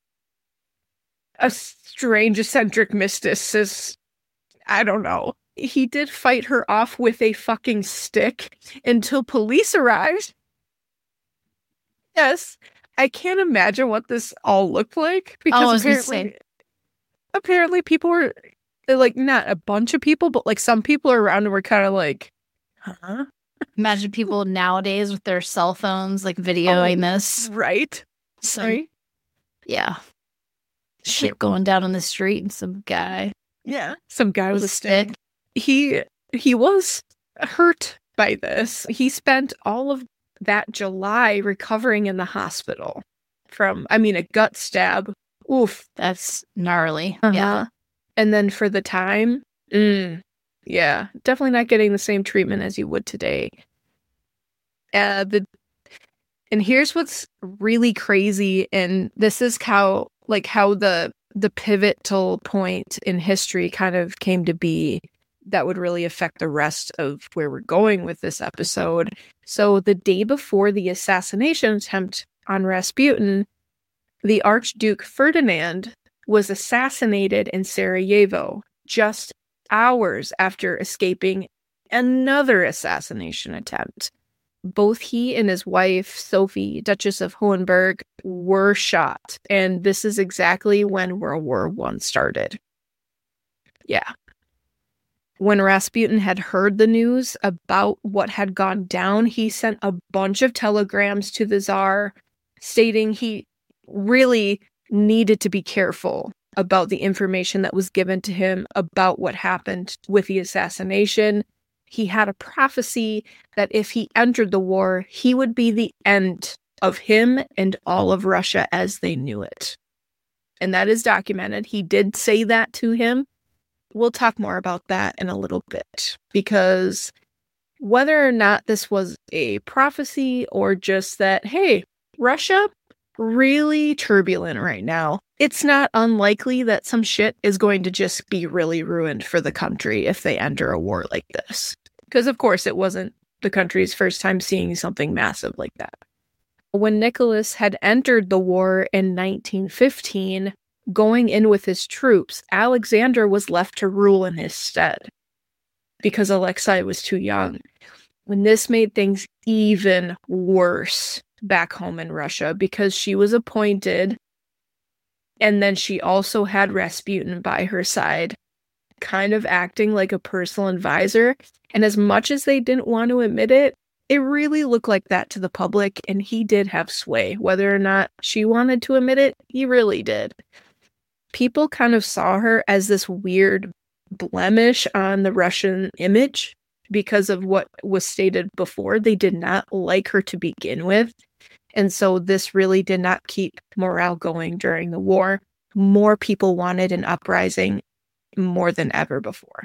a strange eccentric mysticist. I don't know. He did fight her off with a fucking stick until police arrived. Yes. I can't imagine what this all looked like. Because apparently people were, like, not a bunch of people, but, like, some people around were kind of like, huh? Imagine people nowadays with their cell phones, like, videoing this. Right? Sorry? Yeah. Shit going down on the street and some guy. Yeah. Some guy with a stick. He was hurt by this. He spent all of that July recovering in the hospital from, a gut stab. Oof. That's gnarly. Uh-huh. Yeah. And then for the time, yeah, definitely not getting the same treatment as you would today. And here's what's really crazy, and this is how the pivotal point in history kind of came to be that would really affect the rest of where we're going with this episode. So the day before the assassination attempt on Rasputin, the Archduke Ferdinand was assassinated in Sarajevo just hours after escaping another assassination attempt. Both he and his wife, Sophie, Duchess of Hohenberg, were shot. And this is exactly when World War I started. Yeah. When Rasputin had heard the news about what had gone down, he sent a bunch of telegrams to the Tsar stating he really needed to be careful about the information that was given to him about what happened with the assassination. He had a prophecy that if he entered the war, he would be the end of him and all of Russia as they knew it. And that is documented. He did say that to him. We'll talk more about that in a little bit, because whether or not this was a prophecy or just that, hey, Russia, really turbulent right now. it's not unlikely that some shit is going to just be really ruined for the country if they enter a war like this. Because, of course, it wasn't the country's first time seeing something massive like that. When Nicholas had entered the war in 1915, going in with his troops, Alexander was left to rule in his stead because Alexei was too young. When this made things even worse back home in Russia because she was appointed, and then she also had Rasputin by her side, kind of acting like a personal advisor. And as much as they didn't want to admit it, it really looked like that to the public, and he did have sway. Whether or not she wanted to admit it, he really did. People kind of saw her as this weird blemish on the Russian image because of what was stated before. They did not like her to begin with. And so this really did not keep morale going during the war. More people wanted an uprising more than ever before.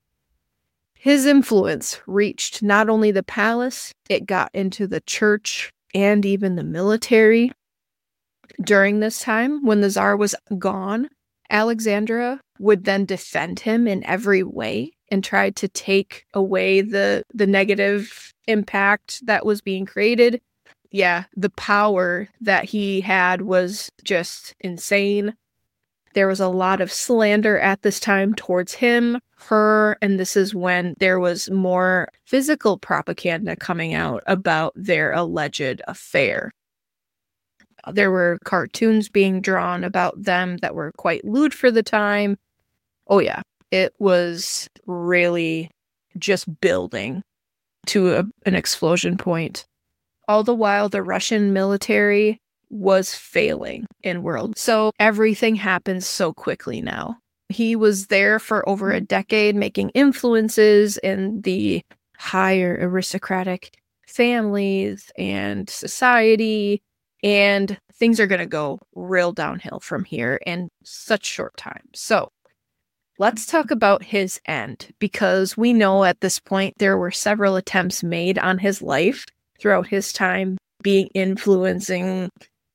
His influence reached not only the palace, it got into the church and even the military. During this time, when the Tsar was gone, Alexandra would then defend him in every way and try to take away the negative impact that was being created. Yeah, the power that he had was just insane. There was a lot of slander at this time towards him, her, and this is when there was more physical propaganda coming out about their alleged affair. There were cartoons being drawn about them that were quite lewd for the time. Oh yeah, it was really just building to an explosion point. All the while, the Russian military was failing in world. So everything happens so quickly now. He was there for over a decade, making influences in the higher aristocratic families and society, and things are going to go real downhill from here in such short time. So let's talk about his end, because we know at this point there were several attempts made on his life throughout his time being influencing,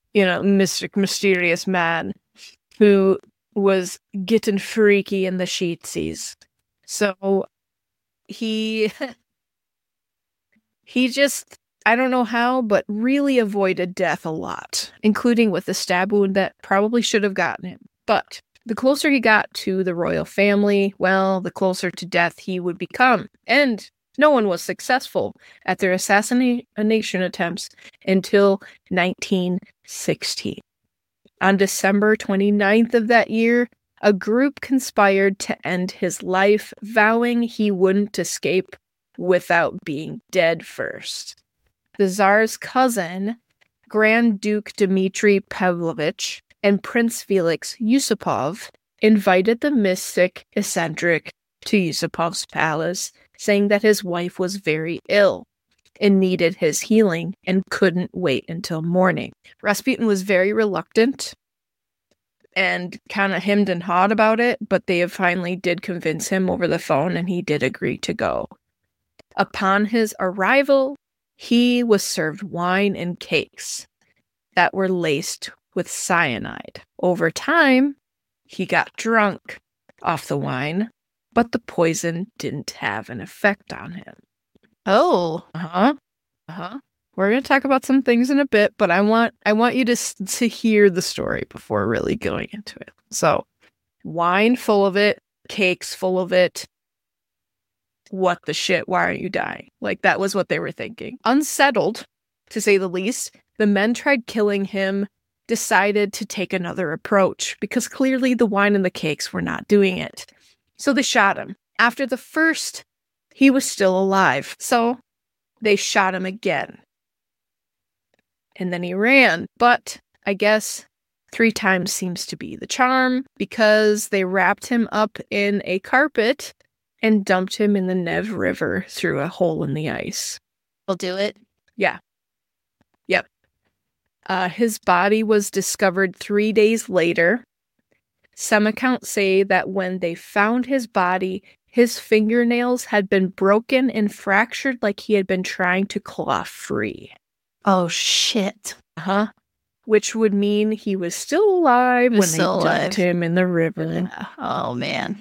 mysterious man who was getting freaky in the sheetsies. So he just, I don't know how, but really avoided death a lot, including with a stab wound that probably should have gotten him. But the closer he got to the royal family, well, the closer to death he would become. And no one was successful at their assassination attempts until 1916. On December 29th of that year, a group conspired to end his life, vowing he wouldn't escape without being dead first. The Tsar's cousin, Grand Duke Dmitry Pavlovich, and Prince Felix Yusupov invited the mystic eccentric to Yusupov's palace, saying that his wife was very ill and needed his healing and couldn't wait until morning. Rasputin was very reluctant and kind of hemmed and hawed about it, but they finally did convince him over the phone, and he did agree to go. Upon his arrival, he was served wine and cakes that were laced with cyanide. Over time, he got drunk off the wine, but the poison didn't have an effect on him. Oh. We're going to talk about some things in a bit, but I want you to hear the story before really going into it. So, wine full of it, cakes full of it. What the shit? Why aren't you dying? Like, that was what they were thinking. Unsettled, to say the least, the men tried killing him, decided to take another approach, because clearly the wine and the cakes were not doing it. So they shot him. After the first, he was still alive. So they shot him again. And then he ran. But I guess 3 times seems to be the charm, because they wrapped him up in a carpet and dumped him in the Nev River through a hole in the ice. We'll do it. Yeah. Yep. His body was discovered 3 days later. Some accounts say that when they found his body, his fingernails had been broken and fractured like he had been trying to claw free. Oh, shit. which would mean he was still alive when they dumped him in the river. Yeah. Oh, man.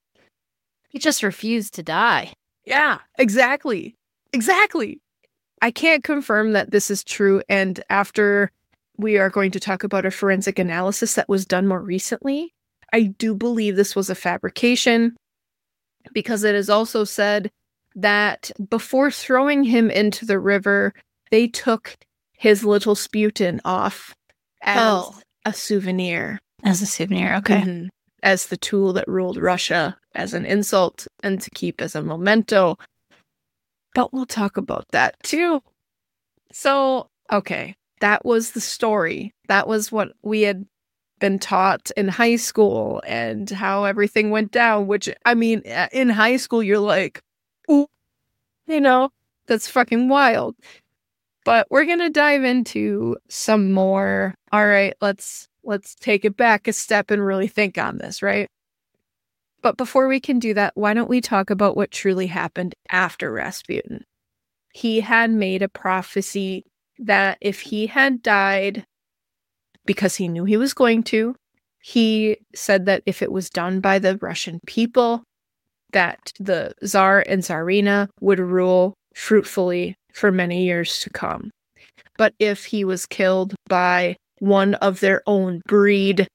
He just refused to die. Yeah, exactly. Exactly. I can't confirm that this is true. And after we are going to talk about a forensic analysis that was done more recently, I do believe this was a fabrication, because it is also said that before throwing him into the river, they took his little sputum off as a souvenir. As a souvenir, okay. Mm-hmm. As the tool that ruled Russia, as an insult and to keep as a memento. But we'll talk about that too. So, okay, that was the story. That was what we had been taught in high school and how everything went down, which, I mean, in high school, you're like, ooh, you know, that's fucking wild. But we're going to dive into some more. All right, let's take it back a step and really think on this, right? But before we can do that, why don't we talk about what truly happened after Rasputin? He had made a prophecy that if he had died, because he knew he was going to, he said that if it was done by the Russian people, that the Tsar and Tsarina would rule fruitfully for many years to come. But if he was killed by one of their own breed,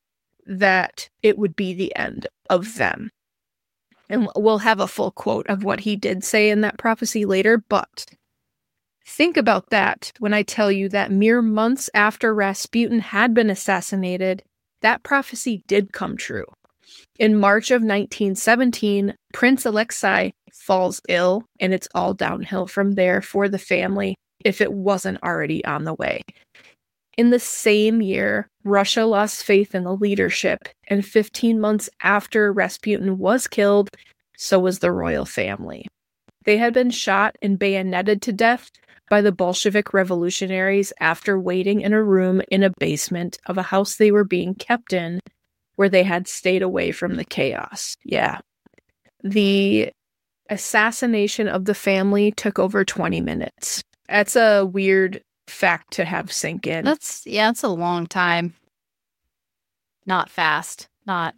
that it would be the end of them. And we'll have a full quote of what he did say in that prophecy later, but think about that when I tell you that mere months after Rasputin had been assassinated, that prophecy did come true. In March of 1917, Prince Alexei falls ill, and it's all downhill from there for the family if it wasn't already on the way. In the same year, Russia lost faith in the leadership, and 15 months after Rasputin was killed, so was the royal family. They had been shot and bayoneted to death by the Bolshevik revolutionaries after waiting in a room in a basement of a house they were being kept in, where they had stayed away from the chaos. Yeah. The assassination of the family took over 20 minutes. That's a weird fact to have sink in. That's a long time. Not fast. Not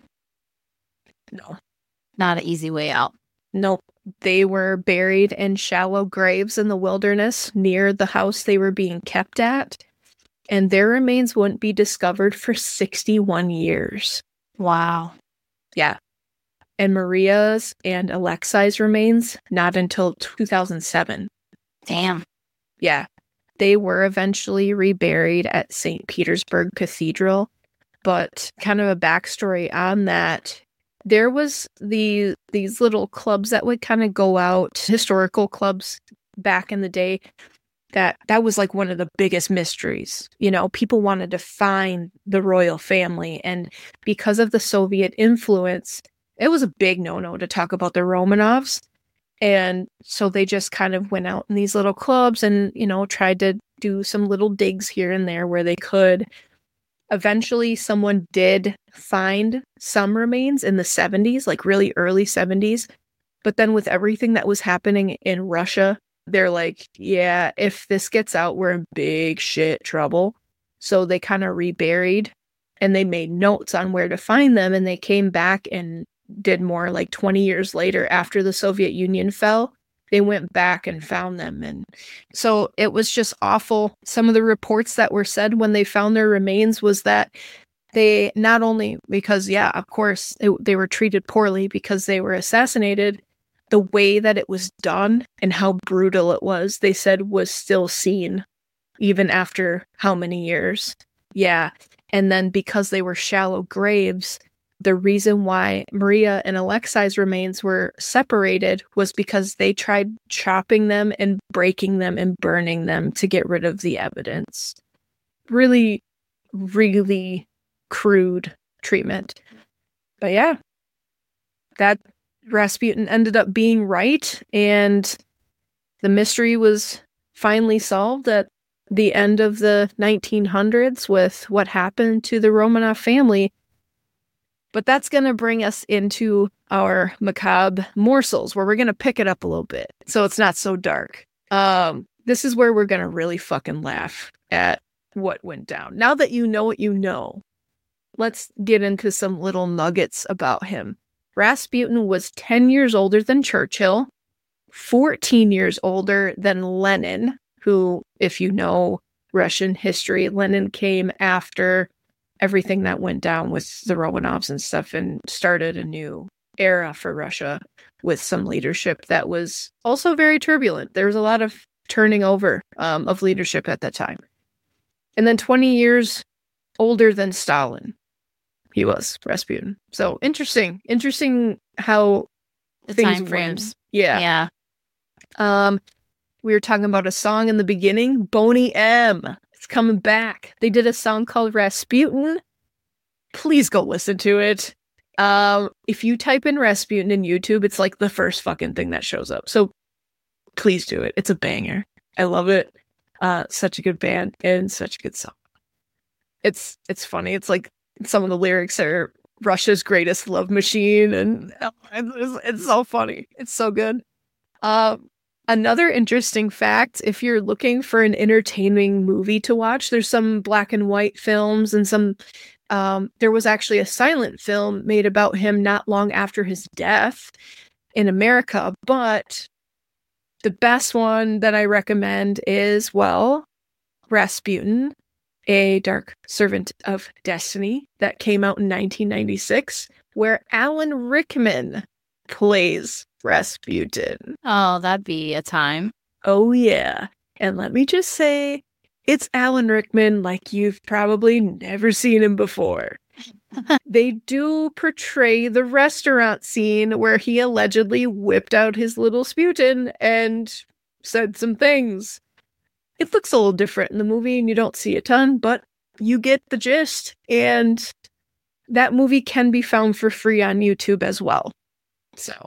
an easy way out. Nope. They were buried in shallow graves in the wilderness near the house they were being kept at, and their remains wouldn't be discovered for 61 years. Wow. Yeah. And Maria's and Alexei's remains, not until 2007. Damn. Yeah. They were eventually reburied at St. Petersburg Cathedral, but kind of a backstory on that. There was these little clubs that would kind of go out, historical clubs back in the day, that was like one of the biggest mysteries. You know, people wanted to find the royal family, and because of the Soviet influence, it was a big no-no to talk about the Romanovs. And so they just kind of went out in these little clubs and, you know, tried to do some little digs here and there where they could. Eventually, someone did find some remains in the 70s, like really early 70s. But then with everything that was happening in Russia, they're like, yeah, if this gets out, we're in big shit trouble. So they kind of reburied, and they made notes on where to find them. And they came back and did more like 20 years later after the Soviet Union fell. They went back and found them. And so it was just awful. Some of the reports that were said when they found their remains was that they not only, because, yeah, of course, they were treated poorly because they were assassinated, the way that it was done and how brutal it was, they said was still seen even after how many years. Yeah. And then because they were shallow graves, the reason why Maria and Alexei's remains were separated was because they tried chopping them and breaking them and burning them to get rid of the evidence. Really, really crude treatment. But yeah, that Rasputin ended up being right, and the mystery was finally solved at the end of the 1900s with what happened to the Romanov family. But that's going to bring us into our macabre morsels, where we're going to pick it up a little bit so it's not so dark. This is where we're going to really fucking laugh at what went down. Now that you know what you know, let's get into some little nuggets about him. Rasputin was 10 years older than Churchill, 14 years older than Lenin, who, if you know Russian history, Lenin came after everything that went down with the Romanovs and stuff and started a new era for Russia with some leadership that was also very turbulent. There was a lot of turning over of leadership at that time. And then 20 years older than Stalin, he was, Rasputin. So interesting how The things time frames. went. Yeah. We were talking about a song in the beginning, Boney M. It's coming back. They did a song called Rasputin. Please go listen to it. If you type in Rasputin in YouTube, it's like the first fucking thing that shows up. So please do it. It's a banger. I love it. Such a good band and such a good song. It's funny. It's like some of the lyrics are Russia's greatest love machine, and it's so funny. It's so good. Another interesting fact, if you're looking for an entertaining movie to watch, there's some black and white films and some, there was actually a silent film made about him not long after his death in America, but the best one that I recommend is, well, Rasputin, a Dark Servant of Destiny, that came out in 1996, where Alan Rickman plays Rasputin. Oh, that'd be a time. Oh, yeah. And let me just say, it's Alan Rickman like you've probably never seen him before. They do portray the restaurant scene where he allegedly whipped out his little sputin and said some things. It looks a little different in the movie and you don't see a ton, but you get the gist. And that movie can be found for free on YouTube as well. So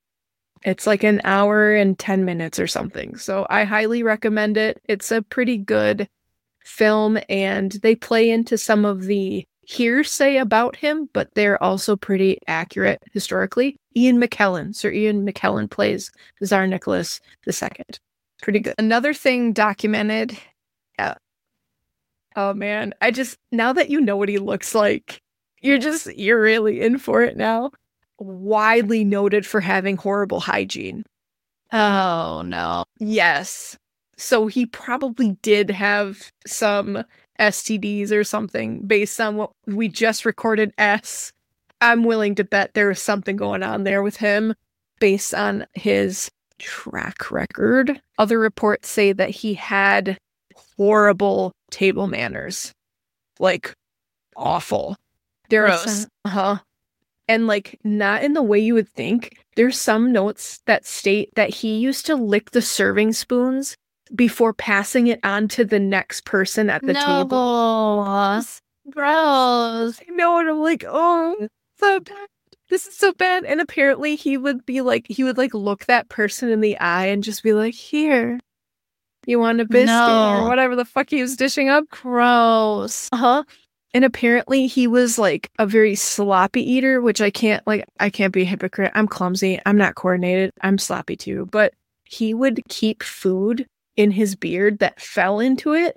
it's like an hour and 10 minutes or something. So I highly recommend it. It's a pretty good film and they play into some of the hearsay about him, but they're also pretty accurate historically. Sir Ian McKellen plays Tsar Nicholas II. Pretty good. Another thing documented. Yeah. Oh man, now that you know what he looks like, you're really in for it now. Widely noted for having horrible hygiene. Oh, no. Yes. So he probably did have some STDs or something based on what we just recorded S. I'm willing to bet there was something going on there with him based on his track record. Other reports say that he had horrible table manners. Like, awful. Gross. And like, not in the way you would think. There's some notes that state that he used to lick the serving spoons before passing it on to the next person at the table. Gross. I know, and I'm like, oh, so bad. This is so bad. And apparently he would look that person in the eye and just be like, here, you want a biscuit? No. Or whatever the fuck he was dishing up. Gross. And apparently he was like a very sloppy eater, which I can't be a hypocrite. I'm clumsy. I'm not coordinated. I'm sloppy too. But he would keep food in his beard that fell into it.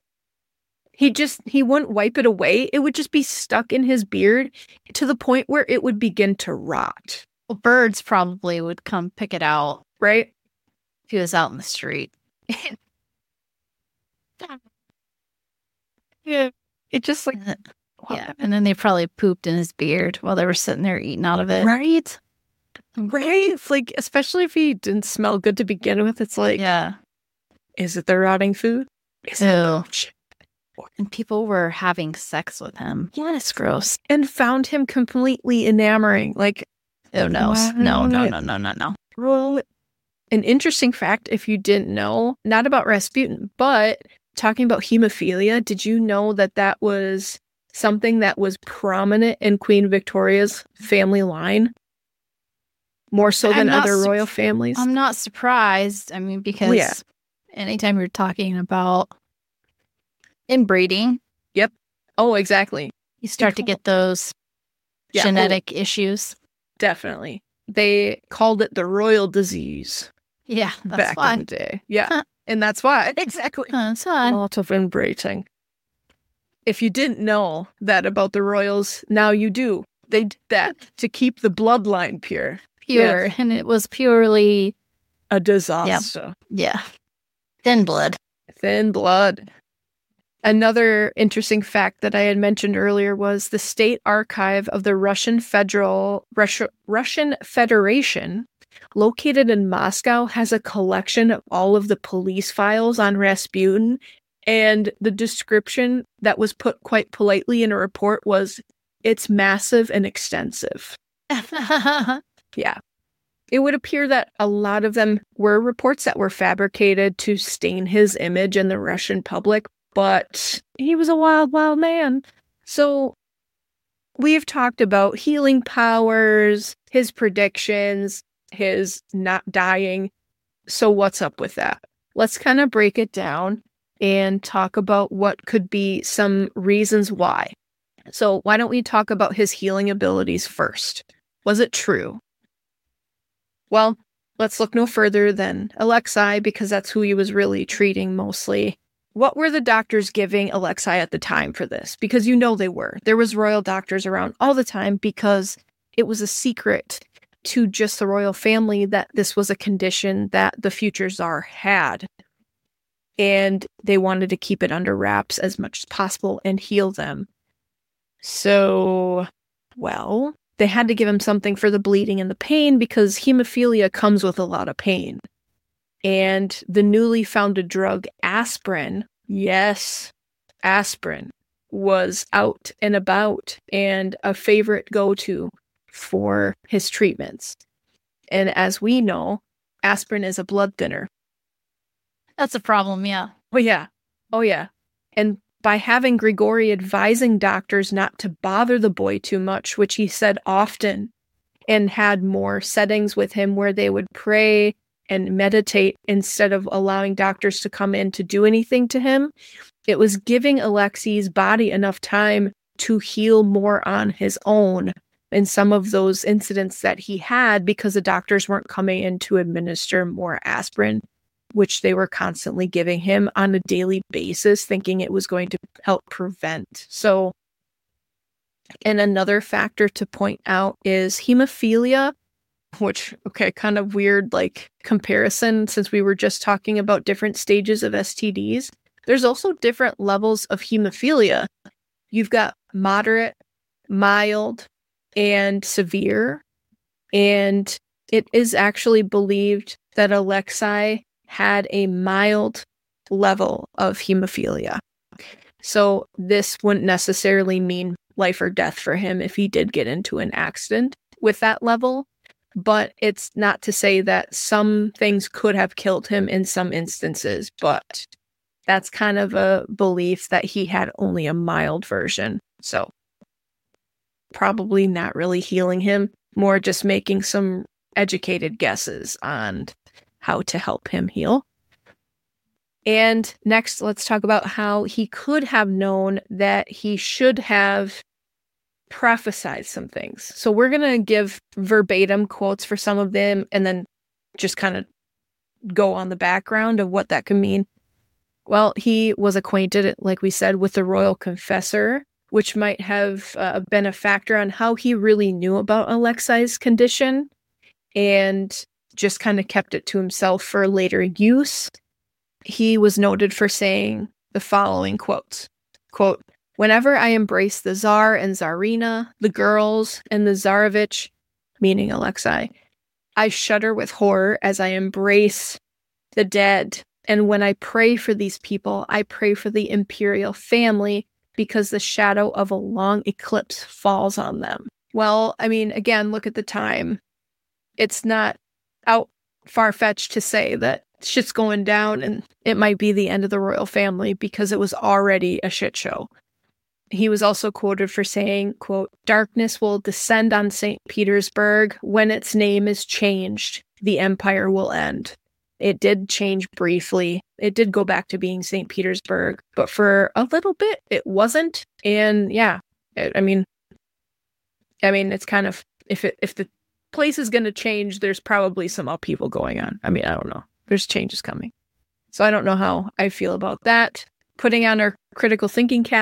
He wouldn't wipe it away. It would just be stuck in his beard to the point where it would begin to rot. Well, birds probably would come pick it out, right? If he was out in the street. Yeah. It just like... Yeah, and then they probably pooped in his beard while they were sitting there eating out of it. Right? It's like, especially if he didn't smell good to begin with, it's like, yeah. Is it the rotting food? Ew. And people were having sex with him. Yeah, it's gross. And found him completely enamoring. Like, oh, no. No. Well, an interesting fact, if you didn't know, not about Rasputin, but talking about hemophilia, did you know that was something that was prominent in Queen Victoria's family line? More so than other royal families? I'm not surprised. I mean, because anytime you're talking about inbreeding. Yep. Oh, exactly. You start to get those genetic issues. Definitely. They called it the royal disease. Yeah, that's back in the day. Yeah. And that's why. Exactly. That's why. A lot of inbreeding. if you didn't know that about the royals, now you do. They did that to keep the bloodline pure. Pure. Yes. And it was purely A disaster. yeah. Thin blood. Thin blood. Another interesting fact that I had mentioned earlier was the State Archive of the Russian Federation, located in Moscow, has a collection of all of the police files on Rasputin, and the description that was put quite politely in a report was, "It's massive and extensive." Yeah. It would appear that a lot of them were reports that were fabricated to stain his image in the Russian public, but he was a wild, wild man. So we've talked about healing powers, his predictions, his not dying. So what's up with that? Let's kind of break it down and talk about what could be some reasons why. So why don't we talk about his healing abilities first? Was it true? Well, let's look no further than Alexei, because that's who he was really treating mostly. What were the doctors giving Alexei at the time for this? Because you know they were. There was royal doctors around all the time because it was a secret to just the royal family that this was a condition that the future Tsar had. And they wanted to keep it under wraps as much as possible and heal them. So, well, they had to give him something for the bleeding and the pain because hemophilia comes with a lot of pain. And the newly founded drug aspirin, yes, aspirin, was out and about and a favorite go-to for his treatments. And as we know, aspirin is a blood thinner. That's a problem, yeah. Oh, yeah. Oh, yeah. And by having Grigori advising doctors not to bother the boy too much, which he said often, and had more settings with him where they would pray and meditate instead of allowing doctors to come in to do anything to him, it was giving Alexei's body enough time to heal more on his own in some of those incidents that he had because the doctors weren't coming in to administer more aspirin, which they were constantly giving him on a daily basis, thinking it was going to help prevent. So, and another factor to point out is hemophilia, which, okay, kind of weird, like, comparison since we were just talking about different stages of STDs. There's also different levels of hemophilia. You've got moderate, mild, and severe. And it is actually believed that Alexei had a mild level of hemophilia. So this wouldn't necessarily mean life or death for him if he did get into an accident with that level, but it's not to say that some things could have killed him in some instances, but that's kind of a belief that he had only a mild version. So probably not really healing him, more just making some educated guesses on how to help him heal. And next, let's talk about how he could have known that he should have prophesied some things. So we're going to give verbatim quotes for some of them and then just kind of go on the background of what that could mean. Well, he was acquainted, like we said, with the royal confessor, which might have been a factor on how he really knew about Alexei's condition and just kind of kept it to himself for later use. He was noted for saying the following quotes. Quote, "Whenever I embrace the Tsar and Tsarina, the girls, and the Tsarevich," meaning Alexei, "I shudder with horror as I embrace the dead. And when I pray for these people, I pray for the imperial family because the shadow of a long eclipse falls on them." Well, I mean, again, look at the time. It's not out far-fetched to say that shit's going down and it might be the end of the royal family because it was already a shit show. He was also quoted for saying, quote, "Darkness will descend on St. Petersburg. When its name is changed, the empire will end." It did change briefly. It did go back to being St. Petersburg, but for a little bit, it wasn't. And yeah, I mean, it's kind of, if the place is going to change, there's probably some upheaval going on. I mean, I don't know. There's changes coming. So I don't know how I feel about that. Putting on our critical thinking caps,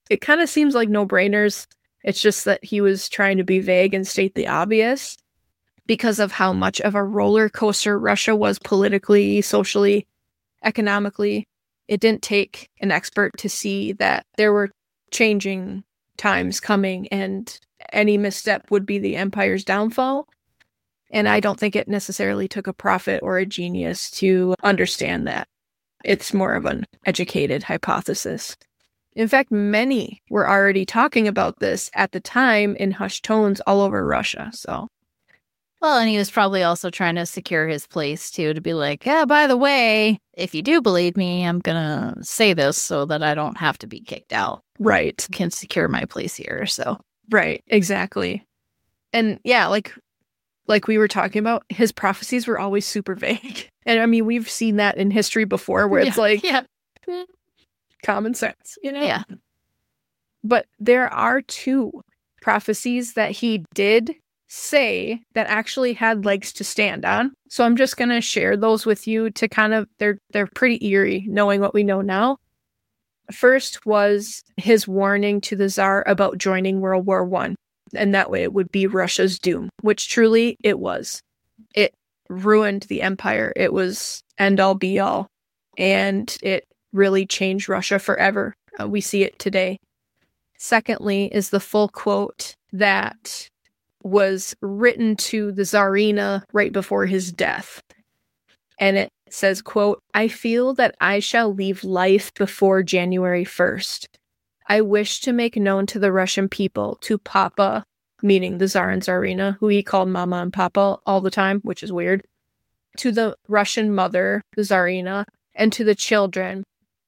it kind of seems like no-brainers. It's just that he was trying to be vague and state the obvious because of how much of a roller coaster Russia was politically, socially, economically. It didn't take an expert to see that there were changing times coming and any misstep would be the empire's downfall. And I don't think it necessarily took a prophet or a genius to understand that. It's more of an educated hypothesis. In fact, many were already talking about this at the time in hushed tones all over Russia. So, Well, and he was probably also trying to secure his place, too, to be like, yeah, by the way, if you do believe me, I'm going to say this so that I don't have to be kicked out. right, Can secure my place here. So, right, exactly. And yeah, like we were talking about, his prophecies were always super vague. And I mean, we've seen that in history before where it's like, yeah. common sense, you know? Yeah. But there are 2 prophecies that he did say that actually had legs to stand on. So I'm just going to share those with you to kind of, they're pretty eerie knowing what we know now. First was his warning to the Tsar about joining World War I. And that way it would be Russia's doom, which truly it was. It ruined the empire. It was end all be all. And it really changed Russia forever. We see it today. Secondly is the full quote that was written to the Tsarina right before his death. And it says, quote, "I feel that I shall leave life before January 1st. I wish to make known to the Russian people, to Papa," meaning the Tsar and Tsarina, who he called Mama and Papa all the time, which is weird, "to the Russian mother, the Tsarina, and to the children,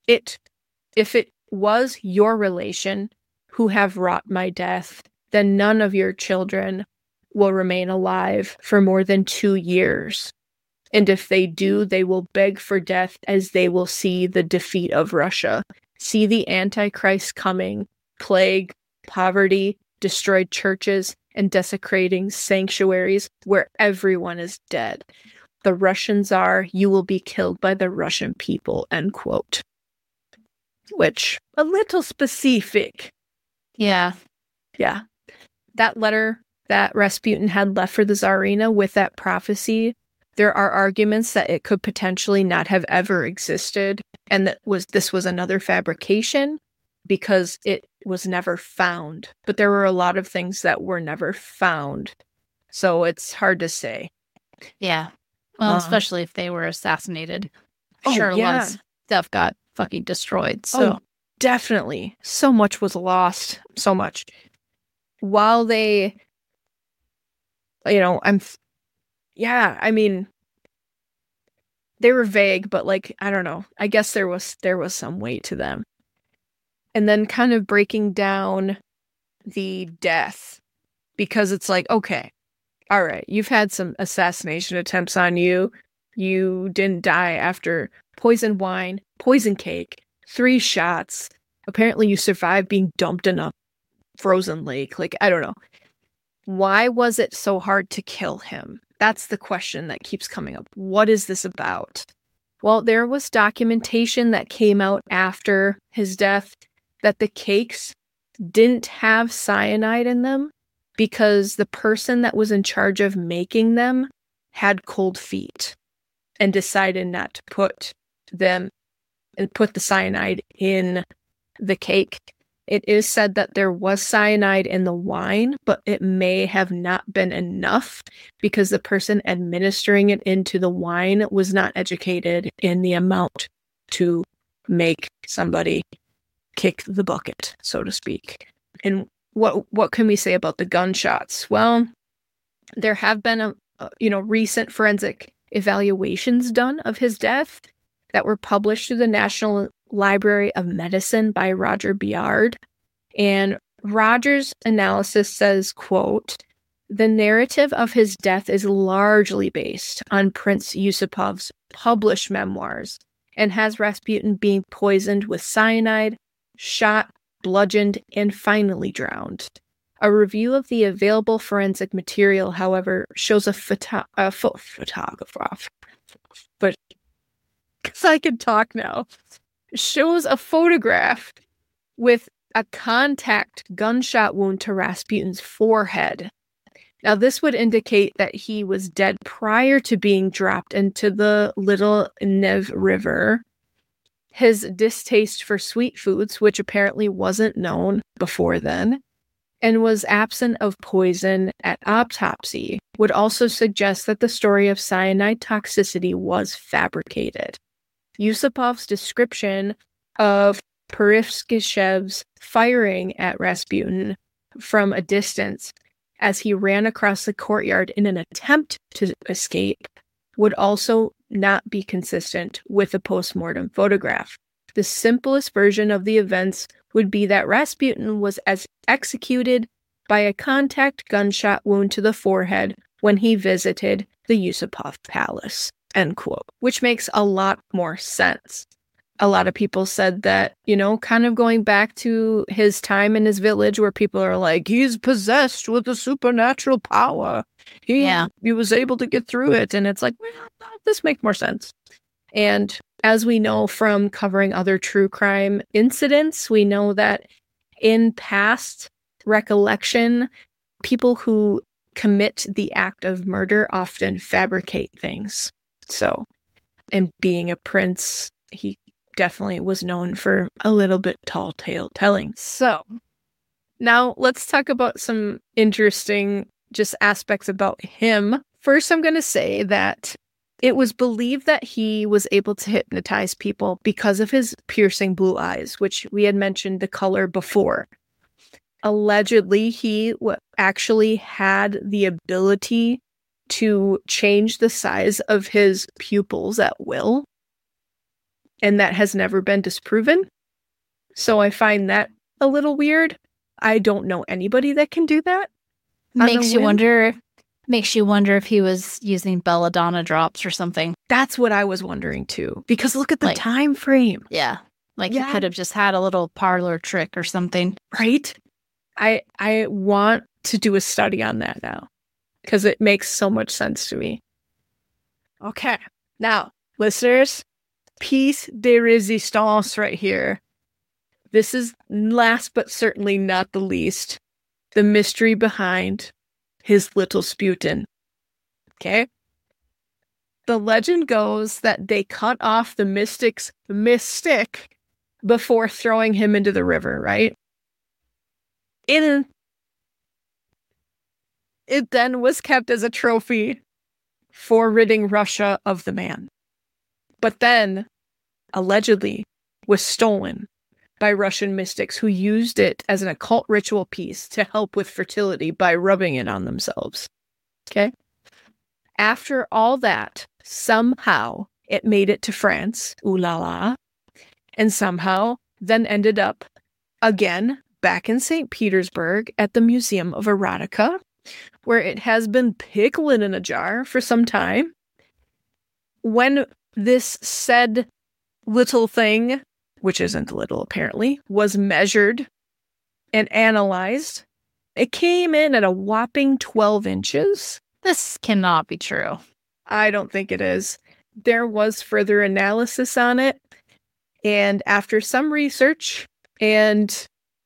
if it was your relation who have wrought my death, then none of your children will remain alive for more than 2 years. And if they do, they will beg for death as they will see the defeat of Russia. See the Antichrist coming, plague, poverty, destroyed churches, and desecrating sanctuaries where everyone is dead. The Russian Tsar, you will be killed by the Russian people," end quote. Which, a little specific. Yeah. Yeah. That letter that Rasputin had left for the Tsarina with that prophecy, there are arguments that it could potentially not have ever existed, and that this was another fabrication because it was never found. But there were a lot of things that were never found. So it's hard to say. Yeah. Well, especially if they were assassinated. Oh, Sure, a lot yeah. of stuff got fucking destroyed. So, Oh, definitely. So much was lost. So much. While they, I mean, they were vague, but like, I don't know. I guess there was some weight to them. And then kind of breaking down the death, because it's like, okay, all right, you've had some assassination attempts on you. You didn't die after poison wine, poison cake, 3 shots. Apparently you survived being dumped in a frozen lake. Like, I don't know. Why was it so hard to kill him? That's the question that keeps coming up. What is this about? Well, there was documentation that came out after his death that the cakes didn't have cyanide in them because the person that was in charge of making them had cold feet and decided not to put the cyanide in the cake. It is said that there was cyanide in the wine, but it may have not been enough because the person administering it into the wine was not educated in the amount to make somebody kick the bucket, so to speak. And what can we say about the gunshots? Well, there have been recent forensic evaluations done of his death that were published through the National Library of Medicine by Roger Biard. And Roger's analysis says, quote, "The narrative of his death is largely based on Prince Yusupov's published memoirs and has Rasputin being poisoned with cyanide, shot, bludgeoned, and finally drowned. A review of the available forensic material, however, shows a photographer, but because I can talk now, shows a photograph with a contact gunshot wound to Rasputin's forehead. Now, this would indicate that he was dead prior to being dropped into the Little Neve River. His distaste for sweet foods, which apparently wasn't known before then, and was absent of poison at autopsy, would also suggest that the story of cyanide toxicity was fabricated. Yusupov's description of Perevyshev's firing at Rasputin from a distance as he ran across the courtyard in an attempt to escape would also not be consistent with a postmortem photograph. The simplest version of the events would be that Rasputin was executed by a contact gunshot wound to the forehead when he visited the Yusupov Palace, end quote, which makes a lot more sense. A lot of people said that, kind of going back to his time in his village where people are like, he's possessed with a supernatural power. He was able to get through it. And it's like, well, this makes more sense. And as we know from covering other true crime incidents, we know that in past recollection, people who commit the act of murder often fabricate things. So, and being a prince, he definitely was known for a little bit tall tale telling. So now let's talk about some interesting just aspects about him. First, I'm going to say that it was believed that he was able to hypnotize people because of his piercing blue eyes, which we had mentioned the color before. Allegedly, he actually had the ability to change the size of his pupils at will. And that has never been disproven. So I find that a little weird. I don't know anybody that can do that. Makes you wonder if he was using belladonna drops or something. That's what I was wondering too. Because look at the time frame. Yeah. He could have just had a little parlor trick or something. Right? I want to do a study on that now. Because it makes so much sense to me. Okay. Now, listeners, piece de resistance right here. This is last but certainly not the least. The mystery behind his little sputin. Okay? The legend goes that they cut off the mystic's mystic before throwing him into the river, right? It then was kept as a trophy for ridding Russia of the man. But then, allegedly, was stolen by Russian mystics who used it as an occult ritual piece to help with fertility by rubbing it on themselves. Okay? After all that, somehow it made it to France, ooh la la, and somehow then ended up again back in St. Petersburg at the Museum of Erotica, where it has been pickling in a jar for some time. When this said little thing, which isn't little apparently, was measured and analyzed, it came in at a whopping 12 inches. This cannot be true. I don't think it is. There was further analysis on it, and after some research, and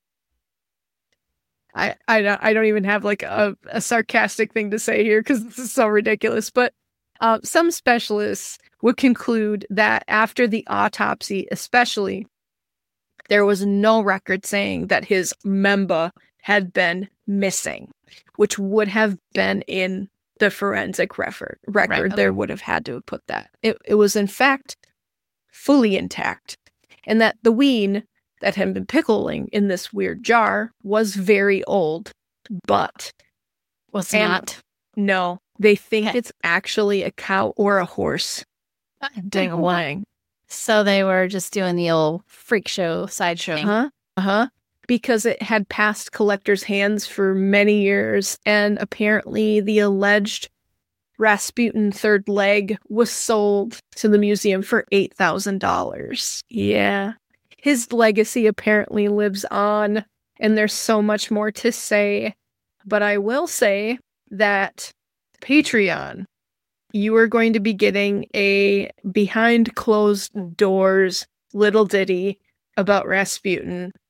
I don't even have like a sarcastic thing to say here because this is so ridiculous, but some specialists would conclude that after the autopsy especially, there was no record saying that his memba had been missing, which would have been in the forensic record. Right. There would have had to have put that. It was in fact fully intact, and that the ween that had been pickling in this weird jar was very old, but was not. No, they think it's actually a cow or a horse. Dang-a-lang. So they were just doing the old freak show, sideshow. Because it had passed collectors' hands for many years, and apparently the alleged Rasputin third leg was sold to the museum for $8,000. Yeah. His legacy apparently lives on, and there's so much more to say. But I will say that Patreon, you are going to be getting a behind closed doors little ditty about Rasputin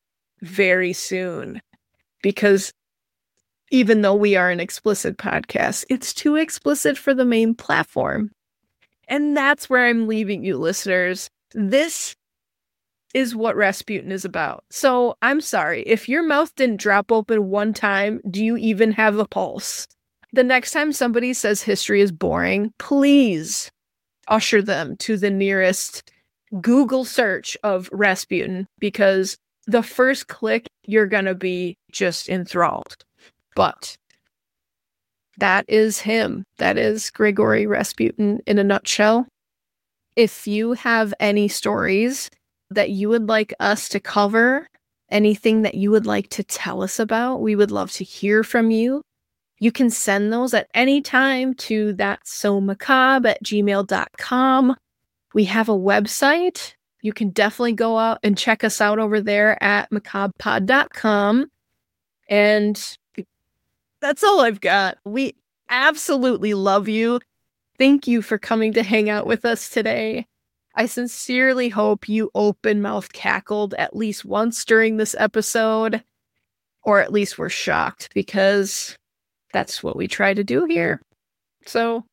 very soon. Because even though we are an explicit podcast, it's too explicit for the main platform. And that's where I'm leaving you, listeners. This is what Rasputin is about. So I'm sorry, if your mouth didn't drop open one time, do you even have a pulse? The next time somebody says history is boring, please usher them to the nearest Google search of Rasputin, because the first click, you're going to be just enthralled. But that is him. That is Grigory Rasputin in a nutshell. If you have any stories that you would like us to cover, anything that you would like to tell us about, we would love to hear from you. You can send those at any time to that'ssomacabre@gmail.com. We have a website. You can definitely go out and check us out over there at macabrepod.com. And that's all I've got. We absolutely love you. Thank you for coming to hang out with us today. I sincerely hope you open-mouthed cackled at least once during this episode, or at least were shocked, because that's what we try to do here. So,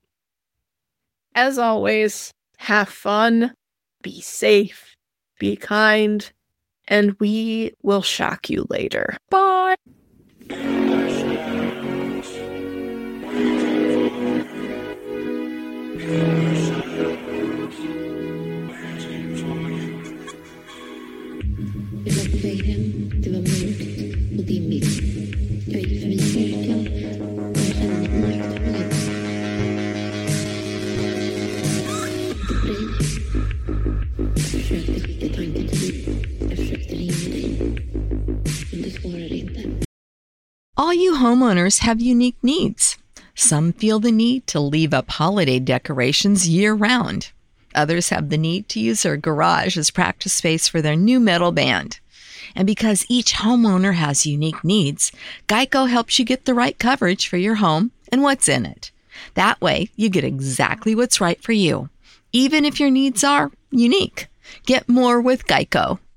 as always, have fun, be safe, be kind, and we will shock you later. Bye! Det var på väg hem, det var mörkt och dimmigt. Jag gick förbi kyrkan och jag kände mig nöjd. Jag tänkte på dig. Jag försökte skicka tankar till dig. Jag försökte ringa dig. Men du svarade inte. All you homeowners have unique needs. Some feel the need to leave up holiday decorations year-round. Others have the need to use their garage as practice space for their new metal band. And because each homeowner has unique needs, Geico helps you get the right coverage for your home and what's in it. That way, you get exactly what's right for you, even if your needs are unique. Get more with Geico.